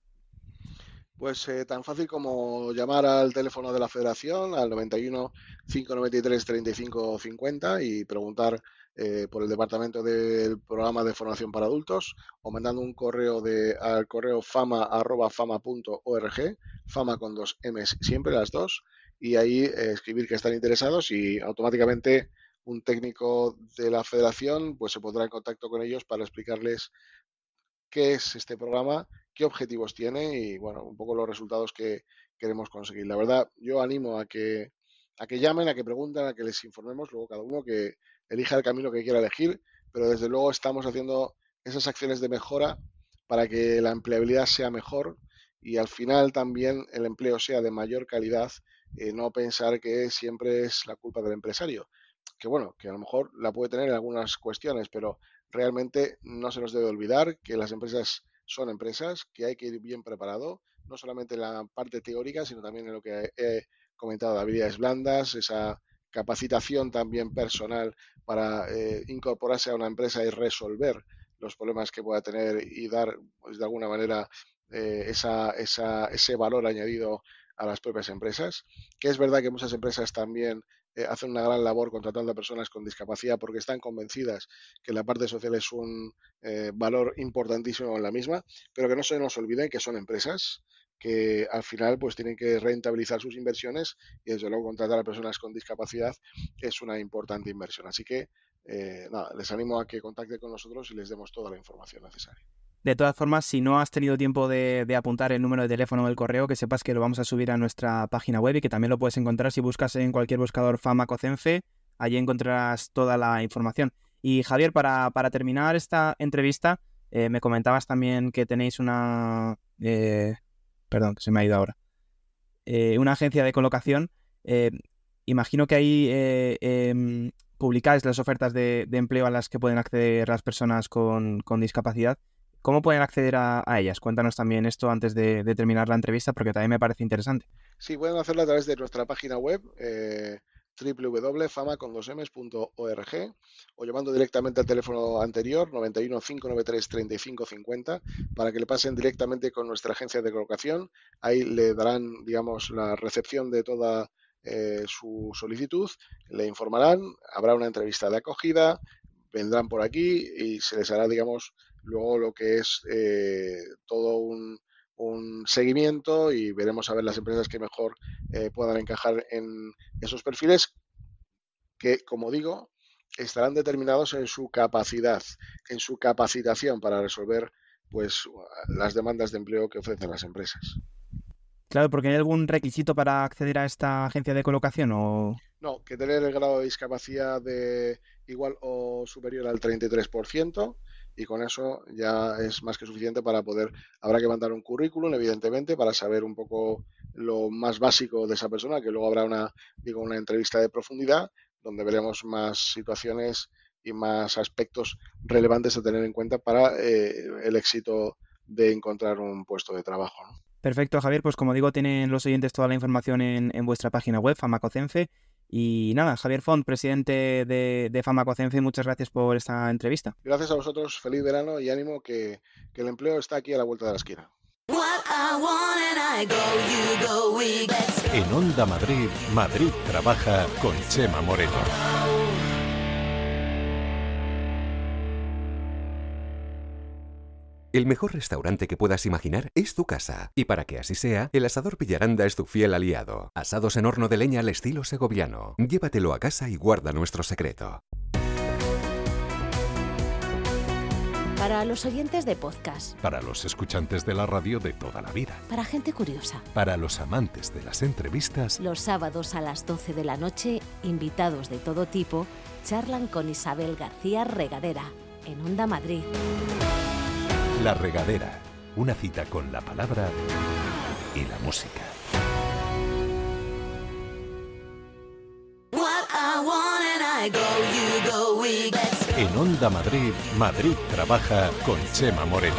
Pues eh, tan fácil como llamar al teléfono de la Federación, al noventa y uno, cinco noventa y tres, treinta y cinco cincuenta y preguntar eh, por el departamento del programa de formación para adultos o mandando un correo de, al correo fama arroba fama punto org, fama con dos M's, siempre las dos, y ahí eh, escribir que están interesados y automáticamente un técnico de la Federación pues se pondrá en contacto con ellos para explicarles qué es este programa, qué objetivos tiene y, bueno, un poco los resultados que queremos conseguir. La verdad, yo animo a que, a que llamen, a que pregunten, a que les informemos, luego cada uno que elija el camino que quiera elegir, pero desde luego estamos haciendo esas acciones de mejora para que la empleabilidad sea mejor y al final también el empleo sea de mayor calidad, eh, no pensar que siempre es la culpa del empresario, que bueno, que a lo mejor la puede tener en algunas cuestiones, pero realmente no se nos debe olvidar que las empresas son empresas, que hay que ir bien preparado, no solamente en la parte teórica, sino también en lo que he comentado, de habilidades blandas, esa capacitación también personal para eh, incorporarse a una empresa y resolver los problemas que pueda tener y dar, pues, de alguna manera eh, esa, esa, ese valor añadido a las propias empresas. Que es verdad que muchas empresas también eh, hacen una gran labor contratando a personas con discapacidad porque están convencidas que la parte social es un eh, valor importantísimo en la misma, pero que no se nos olvide que son empresas, que al final pues tienen que rentabilizar sus inversiones y desde luego contratar a personas con discapacidad es una importante inversión. Así que eh, nada, les animo a que contacten con nosotros y les demos toda la información necesaria. De todas formas, si no has tenido tiempo de, de apuntar el número de teléfono o el correo, que sepas que lo vamos a subir a nuestra página web y que también lo puedes encontrar si buscas en cualquier buscador Famacocenfe, allí encontrarás toda la información. Y Javier, para, para terminar esta entrevista, eh, me comentabas también que tenéis una... Eh, perdón, que se me ha ido ahora. Eh, una agencia de colocación. Eh, imagino que ahí eh, eh, publicáis las ofertas de, de empleo a las que pueden acceder las personas con, con discapacidad. ¿Cómo pueden acceder a, a ellas? Cuéntanos también esto antes de, de terminar la entrevista, porque también me parece interesante. Sí, pueden hacerlo a través de nuestra página web, eh, doble u doble u doble u punto fama con dos emes punto org, o llamando directamente al teléfono anterior, noventa y uno, cinco noventa y tres, treinta y cinco cincuenta, para que le pasen directamente con nuestra agencia de colocación. Ahí le darán, digamos, la recepción de toda eh, su solicitud, le informarán, habrá una entrevista de acogida, vendrán por aquí y se les hará, digamos, luego lo que es eh, todo un, un seguimiento y veremos a ver las empresas que mejor eh, puedan encajar en esos perfiles que, como digo, estarán determinados en su capacidad, en su capacitación para resolver pues las demandas de empleo que ofrecen las empresas. Claro, porque ¿hay algún requisito para acceder a esta agencia de colocación o...? No, que tener el grado de discapacidad de igual o superior al treinta y tres por ciento y con eso ya es más que suficiente para poder, habrá que mandar un currículum, evidentemente, para saber un poco lo más básico de esa persona, que luego habrá una, digo, una entrevista de profundidad donde veremos más situaciones y más aspectos relevantes a tener en cuenta para eh, el éxito de encontrar un puesto de trabajo, ¿no? Perfecto, Javier, pues como digo, tienen los oyentes toda la información en, en vuestra página web, Famacocenfe. Y nada, Javier Font, presidente de, de Famacocenfe, muchas gracias por esta entrevista. Gracias a vosotros, feliz verano y ánimo que, que el empleo está aquí a la vuelta de la esquina. En Onda Madrid, Madrid trabaja con Chema Moreno. El mejor restaurante que puedas imaginar es tu casa. Y para que así sea, el Asador Villaranda es tu fiel aliado. Asados en horno de leña al estilo segoviano. Llévatelo a casa y guarda nuestro secreto. Para los oyentes de podcast. Para los escuchantes de la radio de toda la vida. Para gente curiosa. Para los amantes de las entrevistas. Los sábados a las doce de la noche, invitados de todo tipo charlan con Isabel García Regadera en Onda Madrid. La Regadera, una cita con la palabra y la música. En Onda Madrid, Madrid trabaja con Chema Moreno.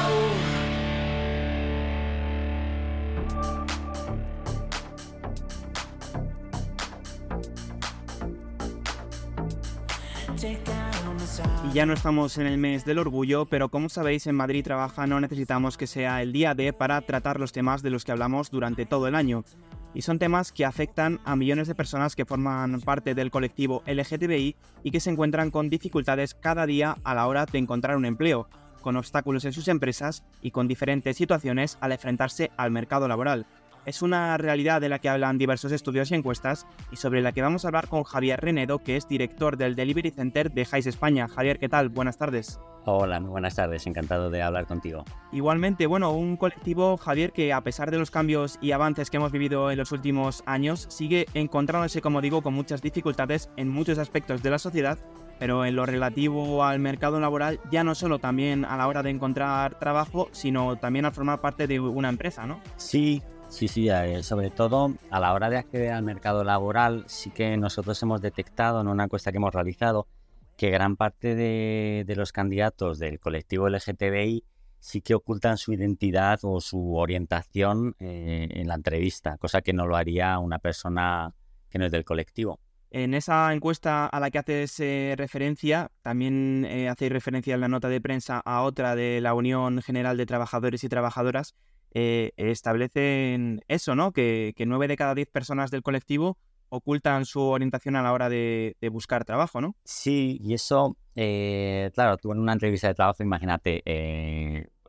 Y ya no estamos en el mes del orgullo, pero como sabéis, en Madrid Trabaja no necesitamos que sea el día D para tratar los temas de los que hablamos durante todo el año. Y son temas que afectan a millones de personas que forman parte del colectivo L G T B I y que se encuentran con dificultades cada día a la hora de encontrar un empleo, con obstáculos en sus empresas y con diferentes situaciones al enfrentarse al mercado laboral. Es una realidad de la que hablan diversos estudios y encuestas y sobre la que vamos a hablar con Javier Renedo, que es director del Delivery Center de Jais España. Javier, ¿qué tal? Buenas tardes. Hola, muy buenas tardes, encantado de hablar contigo. Igualmente, bueno, un colectivo, Javier, que a pesar de los cambios y avances que hemos vivido en los últimos años, sigue encontrándose, como digo, con muchas dificultades en muchos aspectos de la sociedad, pero en lo relativo al mercado laboral, ya no solo también a la hora de encontrar trabajo, sino también al formar parte de una empresa, ¿no? Sí. Sí, sí, eh, sobre todo a la hora de acceder al mercado laboral, sí que nosotros hemos detectado en una encuesta que hemos realizado que gran parte de, de los candidatos del colectivo L G T B I sí que ocultan su identidad o su orientación eh, en la entrevista, cosa que no lo haría una persona que no es del colectivo. En esa encuesta a la que haces eh, referencia, también eh, hacéis referencia en la nota de prensa a otra de la Unión General de Trabajadores y Trabajadoras. Eh, establecen eso, ¿no? Que, que nueve de cada diez personas del colectivo ocultan su orientación a la hora de, de buscar trabajo, ¿no? Sí, y eso, eh, claro, tú en una entrevista de trabajo, imagínate, eh, pues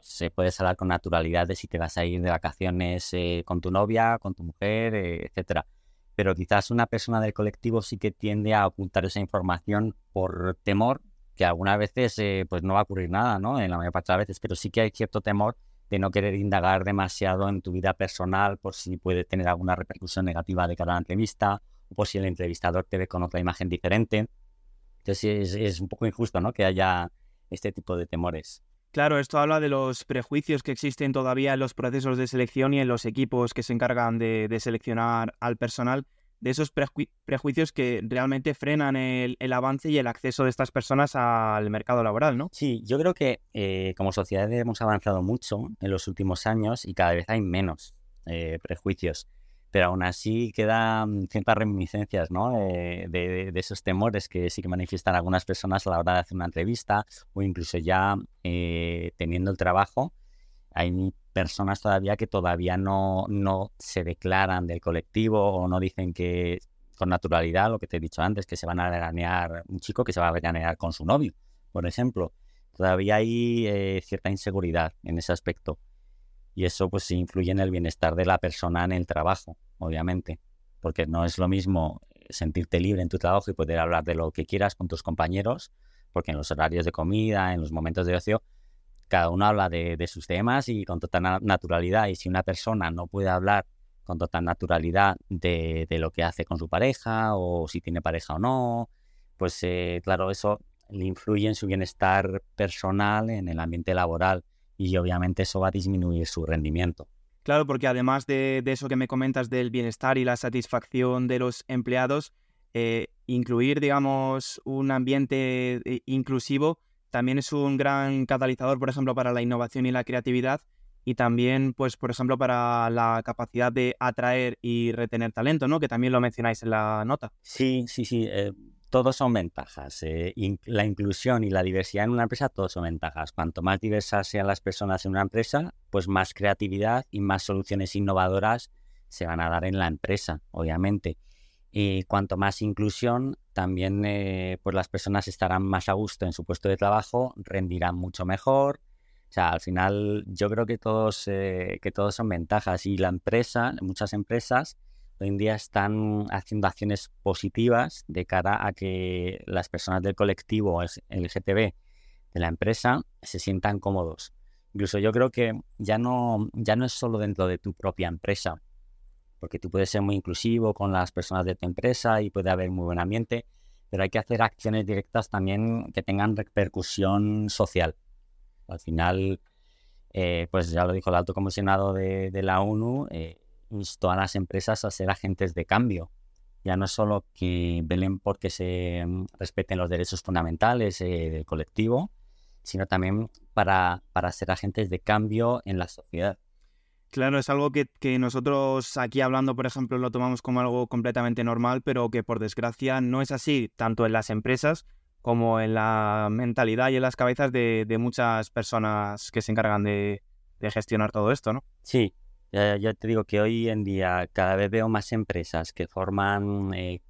se puedes hablar con naturalidad de si te vas a ir de vacaciones eh, con tu novia, con tu mujer, eh, etcétera. Pero quizás una persona del colectivo sí que tiende a ocultar esa información por temor, que algunas veces eh, pues no va a ocurrir nada, ¿no? En la mayor parte de las veces, pero sí que hay cierto temor de no querer indagar demasiado en tu vida personal por si puede tener alguna repercusión negativa de cara a la entrevista o por si el entrevistador te ve con otra imagen diferente. Entonces es, es un poco injusto, ¿no?, que haya este tipo de temores. Claro, esto habla de los prejuicios que existen todavía en los procesos de selección y en los equipos que se encargan de, de seleccionar al personal, de esos preju- prejuicios que realmente frenan el, el avance y el acceso de estas personas al mercado laboral, ¿no? Sí, yo creo que eh, como sociedad hemos avanzado mucho en los últimos años y cada vez hay menos eh, prejuicios, pero aún así quedan ciertas reminiscencias, ¿no?, eh, de, de esos temores que sí que manifiestan algunas personas a la hora de hacer una entrevista o incluso ya eh, teniendo el trabajo. Hay personas todavía que todavía no, no se declaran del colectivo o no dicen que con naturalidad, lo que te he dicho antes, que se van a veranear, un chico que se va a veranear con su novio, por ejemplo. Todavía hay eh, cierta inseguridad en ese aspecto. Y eso pues influye en el bienestar de la persona en el trabajo, obviamente. Porque no es lo mismo sentirte libre en tu trabajo y poder hablar de lo que quieras con tus compañeros, porque en los horarios de comida, en los momentos de ocio, cada uno habla de, de sus temas y con total na- naturalidad. Y si una persona no puede hablar con total naturalidad de, de lo que hace con su pareja o si tiene pareja o no, pues eh, claro, eso le influye en su bienestar personal, en el ambiente laboral. Y obviamente eso va a disminuir su rendimiento. Claro, porque además de, de eso que me comentas del bienestar y la satisfacción de los empleados, eh, incluir, digamos, un ambiente eh, inclusivo también es un gran catalizador, por ejemplo, para la innovación y la creatividad y también, pues, por ejemplo, para la capacidad de atraer y retener talento, ¿no?, que también lo mencionáis en la nota. Sí, sí, sí. Eh, todos son ventajas. Eh, in- la inclusión y la diversidad en una empresa, todos son ventajas. Cuanto más diversas sean las personas en una empresa, pues más creatividad y más soluciones innovadoras se van a dar en la empresa, obviamente. Y cuanto más inclusión, también eh, pues las personas estarán más a gusto en su puesto de trabajo, rendirán mucho mejor. O sea, al final yo creo que todos, eh, que todos son ventajas. Y la empresa, muchas empresas, hoy en día están haciendo acciones positivas de cara a que las personas del colectivo L G T B de la empresa se sientan cómodos. Incluso yo creo que ya no, ya no es solo dentro de tu propia empresa, porque tú puedes ser muy inclusivo con las personas de tu empresa y puede haber muy buen ambiente, pero hay que hacer acciones directas también que tengan repercusión social. Al final, eh, pues ya lo dijo el alto comisionado de, de la ONU, eh, instó a las empresas a ser agentes de cambio. Ya no solo que velen porque se respeten los derechos fundamentales eh, del colectivo, sino también para, para ser agentes de cambio en la sociedad. Claro, es algo que, que nosotros aquí hablando, por ejemplo, lo tomamos como algo completamente normal, pero que por desgracia no es así, tanto en las empresas como en la mentalidad y en las cabezas de, de muchas personas que se encargan de, de gestionar todo esto, ¿no? Sí, ya, ya te digo que hoy en día cada vez veo más empresas que forman eh,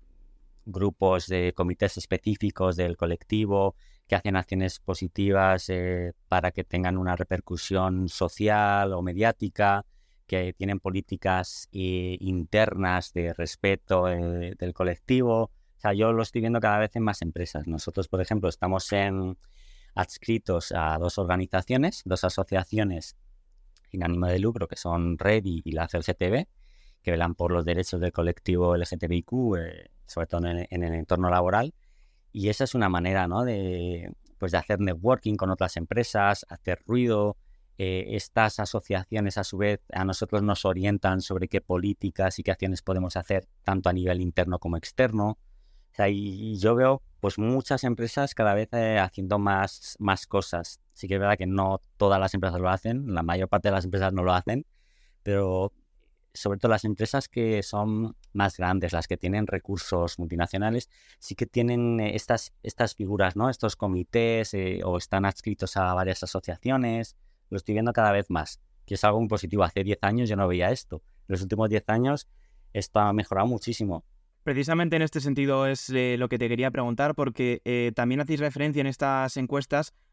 grupos de comités específicos del colectivo, que hacen acciones positivas eh, para que tengan una repercusión social o mediática, que tienen políticas eh, internas de respeto eh, del colectivo. O sea, yo lo estoy viendo cada vez en más empresas. Nosotros, por ejemplo, estamos en, adscritos a dos organizaciones, dos asociaciones sin ánimo de lucro, que son Ready y la C L G T B, que velan por los derechos del colectivo L G T B I Q, eh, sobre todo en, en el entorno laboral. Y esa es una manera, ¿no?, de, pues de hacer networking con otras empresas, hacer ruido. Eh, estas asociaciones, a su vez, a nosotros nos orientan sobre qué políticas y qué acciones podemos hacer, tanto a nivel interno como externo. O sea, y, y yo veo pues muchas empresas cada vez eh, haciendo más, más cosas. Sí que es verdad que no todas las empresas lo hacen, la mayor parte de las empresas no lo hacen, pero sobre todo las empresas que son más grandes, las que tienen recursos multinacionales, sí que tienen eh, estas, estas figuras, ¿no?, estos comités eh, o están adscritos a varias asociaciones. Lo estoy viendo cada vez más, que es algo muy positivo. Hace diez años yo no veía esto. En los últimos diez años esto ha mejorado muchísimo. Precisamente en este sentido es eh, lo que te quería preguntar, porque eh, también hacéis referencia en estas encuestas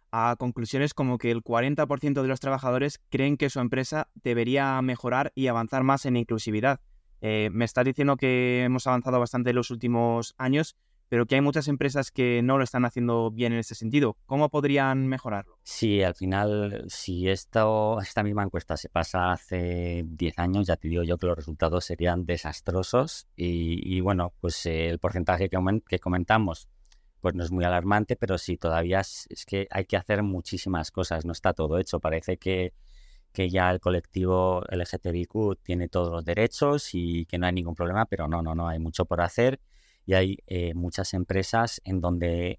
a conclusiones como que el cuarenta por ciento de los trabajadores creen que su empresa debería mejorar y avanzar más en inclusividad. Eh, me estás diciendo que hemos avanzado bastante en los últimos años, pero que hay muchas empresas que no lo están haciendo bien en ese sentido. ¿Cómo podrían mejorarlo? Sí, al final, si esto, esta misma encuesta se pasa hace diez años, ya te digo yo que los resultados serían desastrosos y, y bueno, pues eh, el porcentaje que, que comentamos pues no es muy alarmante, pero sí, todavía es, es que hay que hacer muchísimas cosas, no está todo hecho. Parece que, que ya el colectivo L G T B Q tiene todos los derechos y que no hay ningún problema, pero no, no, no, hay mucho por hacer. Y hay eh, muchas empresas en donde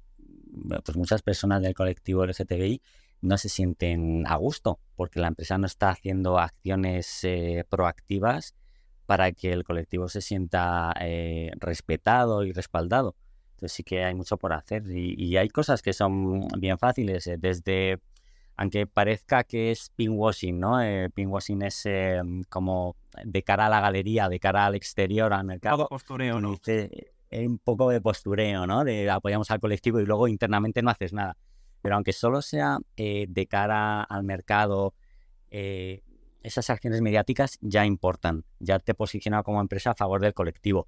pues muchas personas del colectivo L G T B I no se sienten a gusto porque la empresa no está haciendo acciones eh, proactivas para que el colectivo se sienta eh, respetado y respaldado. Entonces sí que hay mucho por hacer y, y hay cosas que son bien fáciles, eh, desde, aunque parezca que es pinkwashing, ¿no? Eh, pinkwashing es eh, como de cara a la galería, de cara al exterior, al mercado. Todo postureo, ¿no? Dice, eh, un poco de postureo, ¿no? De apoyamos al colectivo y luego internamente no haces nada. Pero aunque solo sea eh, de cara al mercado, eh, esas acciones mediáticas ya importan. Ya te posiciona como empresa a favor del colectivo.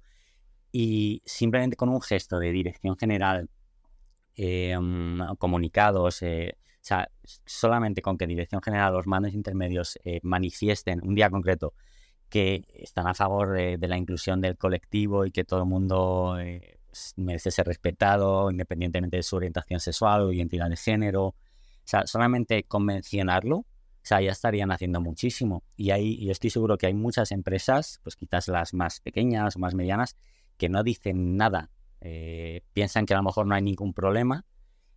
Y simplemente con un gesto de dirección general, eh, comunicados, eh, o sea, solamente con que dirección general, los mandos intermedios eh, manifiesten un día concreto que están a favor de, de la inclusión del colectivo y que todo el mundo eh, merece ser respetado independientemente de su orientación sexual o identidad de género. O sea, solamente con mencionarlo, o sea, ya estarían haciendo muchísimo. Y ahí yo estoy seguro que hay muchas empresas, pues quizás las más pequeñas o más medianas, que no dicen nada. Eh, piensan que a lo mejor no hay ningún problema,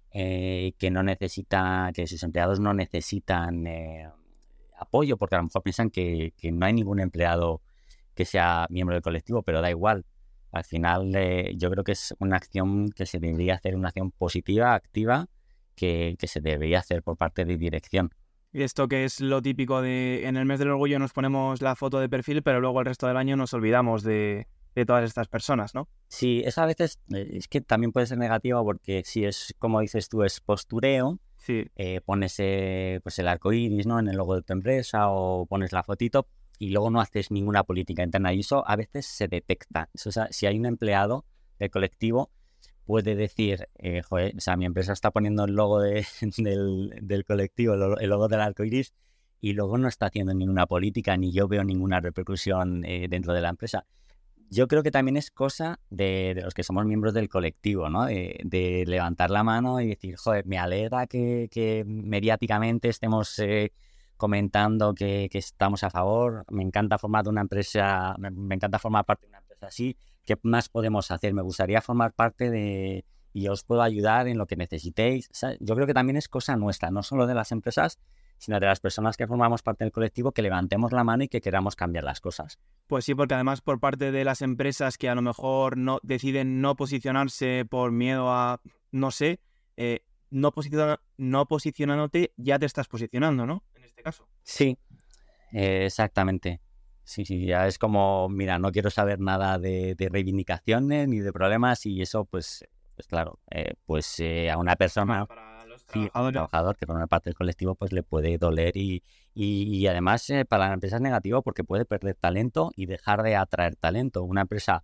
eh, que no necesita, que sus empleados no necesitan eh, apoyo, porque a lo mejor piensan que, que no hay ningún empleado que sea miembro del colectivo, pero da igual. Al final eh, yo creo que es una acción que se debería hacer, una acción positiva, activa, que, que se debería hacer por parte de dirección. Y esto que es lo típico de en el mes del orgullo nos ponemos la foto de perfil, pero luego el resto del año nos olvidamos de, de todas estas personas, ¿no? Sí, eso a veces eh, es que también puede ser negativo porque si es, como dices tú, es postureo, sí. eh, pones eh, pues el arco iris, ¿no?, en el logo de tu empresa o pones la fotito y luego no haces ninguna política interna y eso a veces se detecta. Eso, o sea, si hay un empleado del colectivo puede decir, eh, joder, o sea, mi empresa está poniendo el logo de, del, del colectivo, el logo del arco iris y luego no está haciendo ninguna política ni yo veo ninguna repercusión eh, dentro de la empresa. Yo creo que también es cosa de, de los que somos miembros del colectivo, ¿no? De, de levantar la mano y decir, joder, me alegra que, que mediáticamente estemos eh, comentando que, que estamos a favor. Me encanta formar de una empresa, me, me encanta formar parte de una empresa así. ¿Qué más podemos hacer? Me gustaría formar parte de y os puedo ayudar en lo que necesitéis. O sea, yo creo que también es cosa nuestra, no solo de las empresas, sino de las personas que formamos parte del colectivo, que levantemos la mano y que queramos cambiar las cosas. Pues sí, porque además por parte de las empresas que a lo mejor no deciden no posicionarse por miedo a, no sé, eh, no, posiciona, no posicionándote ya te estás posicionando, ¿no? En este caso. Sí, eh, exactamente. Sí, sí, ya es como, mira, no quiero saber nada de, de reivindicaciones ni de problemas y eso, pues, pues claro, eh, pues eh, a una persona... Para Sí, a un trabajador que forma parte del colectivo pues le puede doler y, y, y además eh, para la empresa es negativo porque puede perder talento y dejar de atraer talento. Una empresa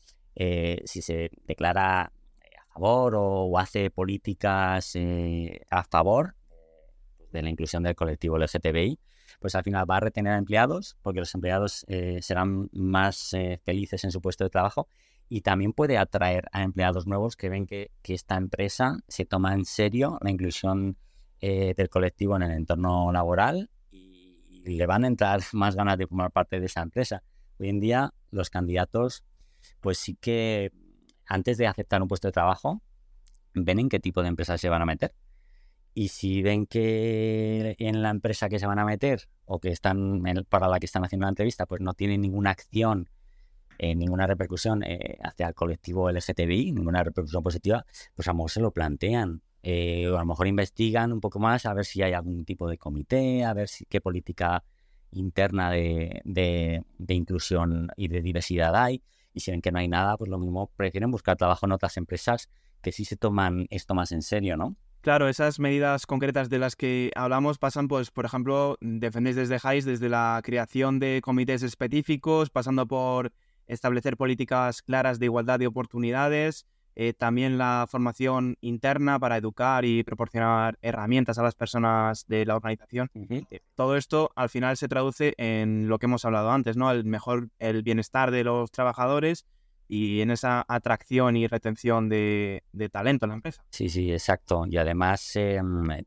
eh, si se declara a favor o, o hace políticas eh, a favor de la inclusión del colectivo L G T B I, pues al final va a retener a empleados porque los empleados eh, serán más eh, felices en su puesto de trabajo. Y también puede atraer a empleados nuevos que ven que, que esta empresa se toma en serio la inclusión eh, del colectivo en el entorno laboral y, y le van a entrar más ganas de formar parte de esa empresa. Hoy en día los candidatos pues sí que antes de aceptar un puesto de trabajo ven en qué tipo de empresa se van a meter. Y si ven que en la empresa que se van a meter o que están para la que están haciendo la entrevista pues no tienen ninguna acción, Eh, ninguna repercusión eh, hacia el colectivo L G T B I, ninguna repercusión positiva, pues a lo mejor se lo plantean. Eh, o a lo mejor investigan un poco más a ver si hay algún tipo de comité, a ver si qué política interna de, de, de inclusión y de diversidad hay. Y si ven que no hay nada, pues lo mismo prefieren buscar trabajo en otras empresas que sí se toman esto más en serio, ¿no? Claro, esas medidas concretas de las que hablamos pasan, pues, por ejemplo, defendéis desde Hayes desde la creación de comités específicos, pasando por establecer políticas claras de igualdad de oportunidades, eh, también la formación interna para educar y proporcionar herramientas a las personas de la organización. Uh-huh. Eh, todo esto al final se traduce en lo que hemos hablado antes, ¿no? El mejor, el bienestar de los trabajadores y en esa atracción y retención de, de talento en la empresa. Sí, sí, exacto. Y además eh,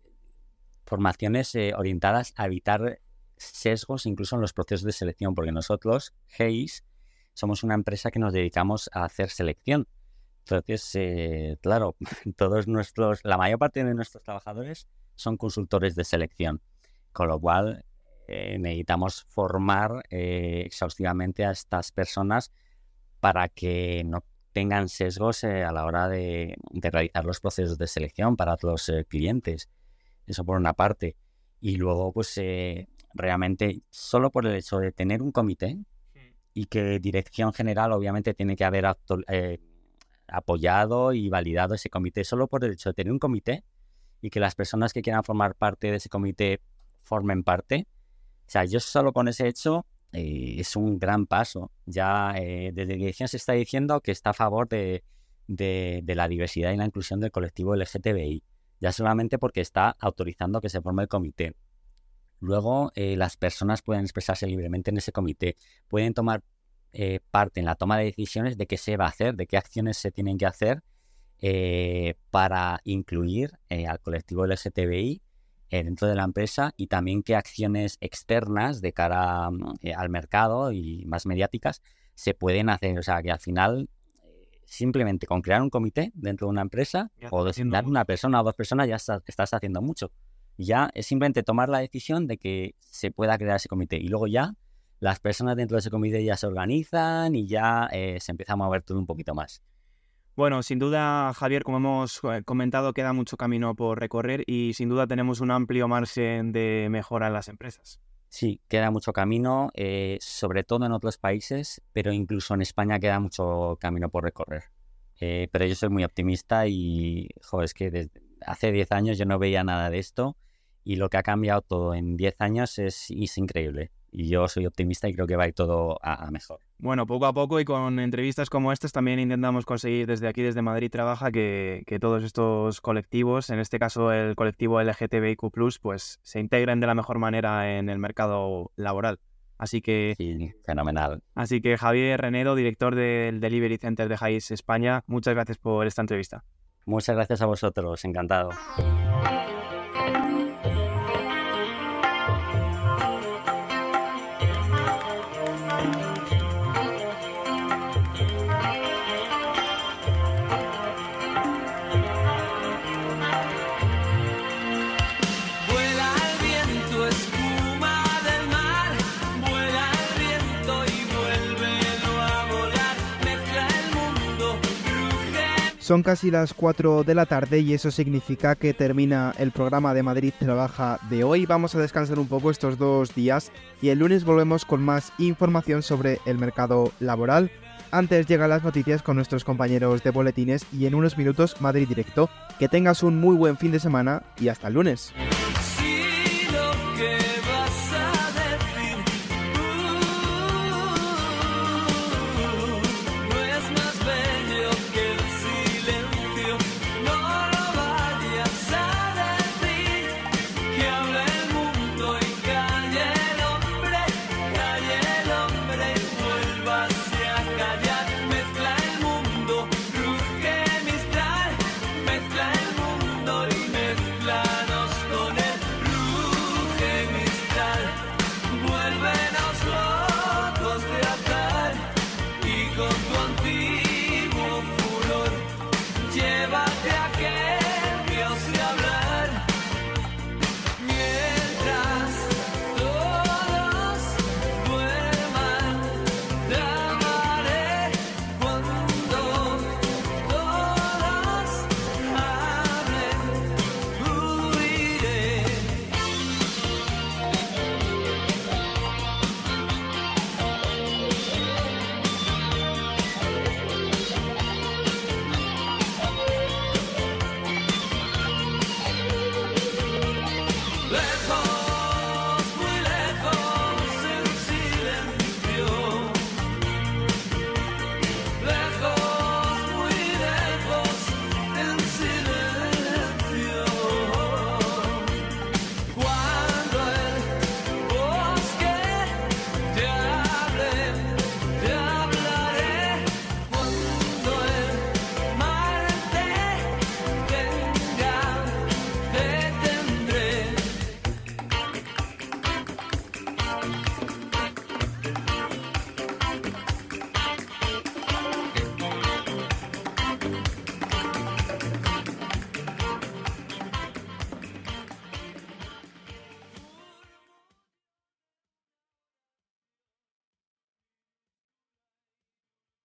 formaciones eh, orientadas a evitar sesgos incluso en los procesos de selección, porque nosotros, Hayes, somos una empresa que nos dedicamos a hacer selección. Entonces, eh, claro, todos nuestros, la mayor parte de nuestros trabajadores son consultores de selección, con lo cual eh, necesitamos formar eh, exhaustivamente a estas personas para que no tengan sesgos eh, a la hora de, de realizar los procesos de selección para los eh, clientes. Eso por una parte. Y luego, pues, eh, realmente, solo por el hecho de tener un comité y que Dirección General, obviamente, tiene que haber actu- eh, apoyado y validado ese comité, solo por el hecho de tener un comité y que las personas que quieran formar parte de ese comité formen parte. O sea, yo solo con ese hecho eh, es un gran paso. Ya eh, desde Dirección se está diciendo que está a favor de, de, de la diversidad y la inclusión del colectivo L G T B I, ya solamente porque está autorizando que se forme el comité. Luego, eh, las personas pueden expresarse libremente en ese comité, pueden tomar eh, parte en la toma de decisiones de qué se va a hacer, de qué acciones se tienen que hacer eh, para incluir eh, al colectivo L G T B I eh, dentro de la empresa, y también qué acciones externas de cara eh, al mercado y más mediáticas se pueden hacer. O sea, que al final, eh, simplemente con crear un comité dentro de una empresa o designar una persona o dos personas, ya está, estás haciendo mucho. Ya es simplemente tomar la decisión de que se pueda crear ese comité, y luego ya las personas dentro de ese comité ya se organizan y ya eh, se empieza a mover todo un poquito más. Bueno, sin duda, Javier, como hemos comentado, queda mucho camino por recorrer y sin duda tenemos un amplio margen de mejora en las empresas. Sí, queda mucho camino, eh, sobre todo en otros países, pero incluso en España queda mucho camino por recorrer. Eh, pero yo soy muy optimista y, joder, es que desde hace diez años yo no veía nada de esto, y lo que ha cambiado todo en diez años es, es increíble. Y yo soy optimista y creo que va a ir todo a, a mejor. Bueno, poco a poco y con entrevistas como estas también intentamos conseguir desde aquí, desde Madrid Trabaja, que, que todos estos colectivos, en este caso el colectivo L G T B I Q plus, pues se integren de la mejor manera en el mercado laboral. Así que... Sí, fenomenal. Así que Javier Renedo, director del Delivery Center de Hayes España, muchas gracias por esta entrevista. Muchas gracias a vosotros, encantado. Son casi las cuatro de la tarde y eso significa que termina el programa de Madrid Trabaja de hoy. Vamos a descansar un poco estos dos días y el lunes volvemos con más información sobre el mercado laboral. Antes llegan las noticias con nuestros compañeros de boletines y en unos minutos Madrid Directo. Que tengas un muy buen fin de semana y hasta el lunes. Vuélvenos locos de atar y con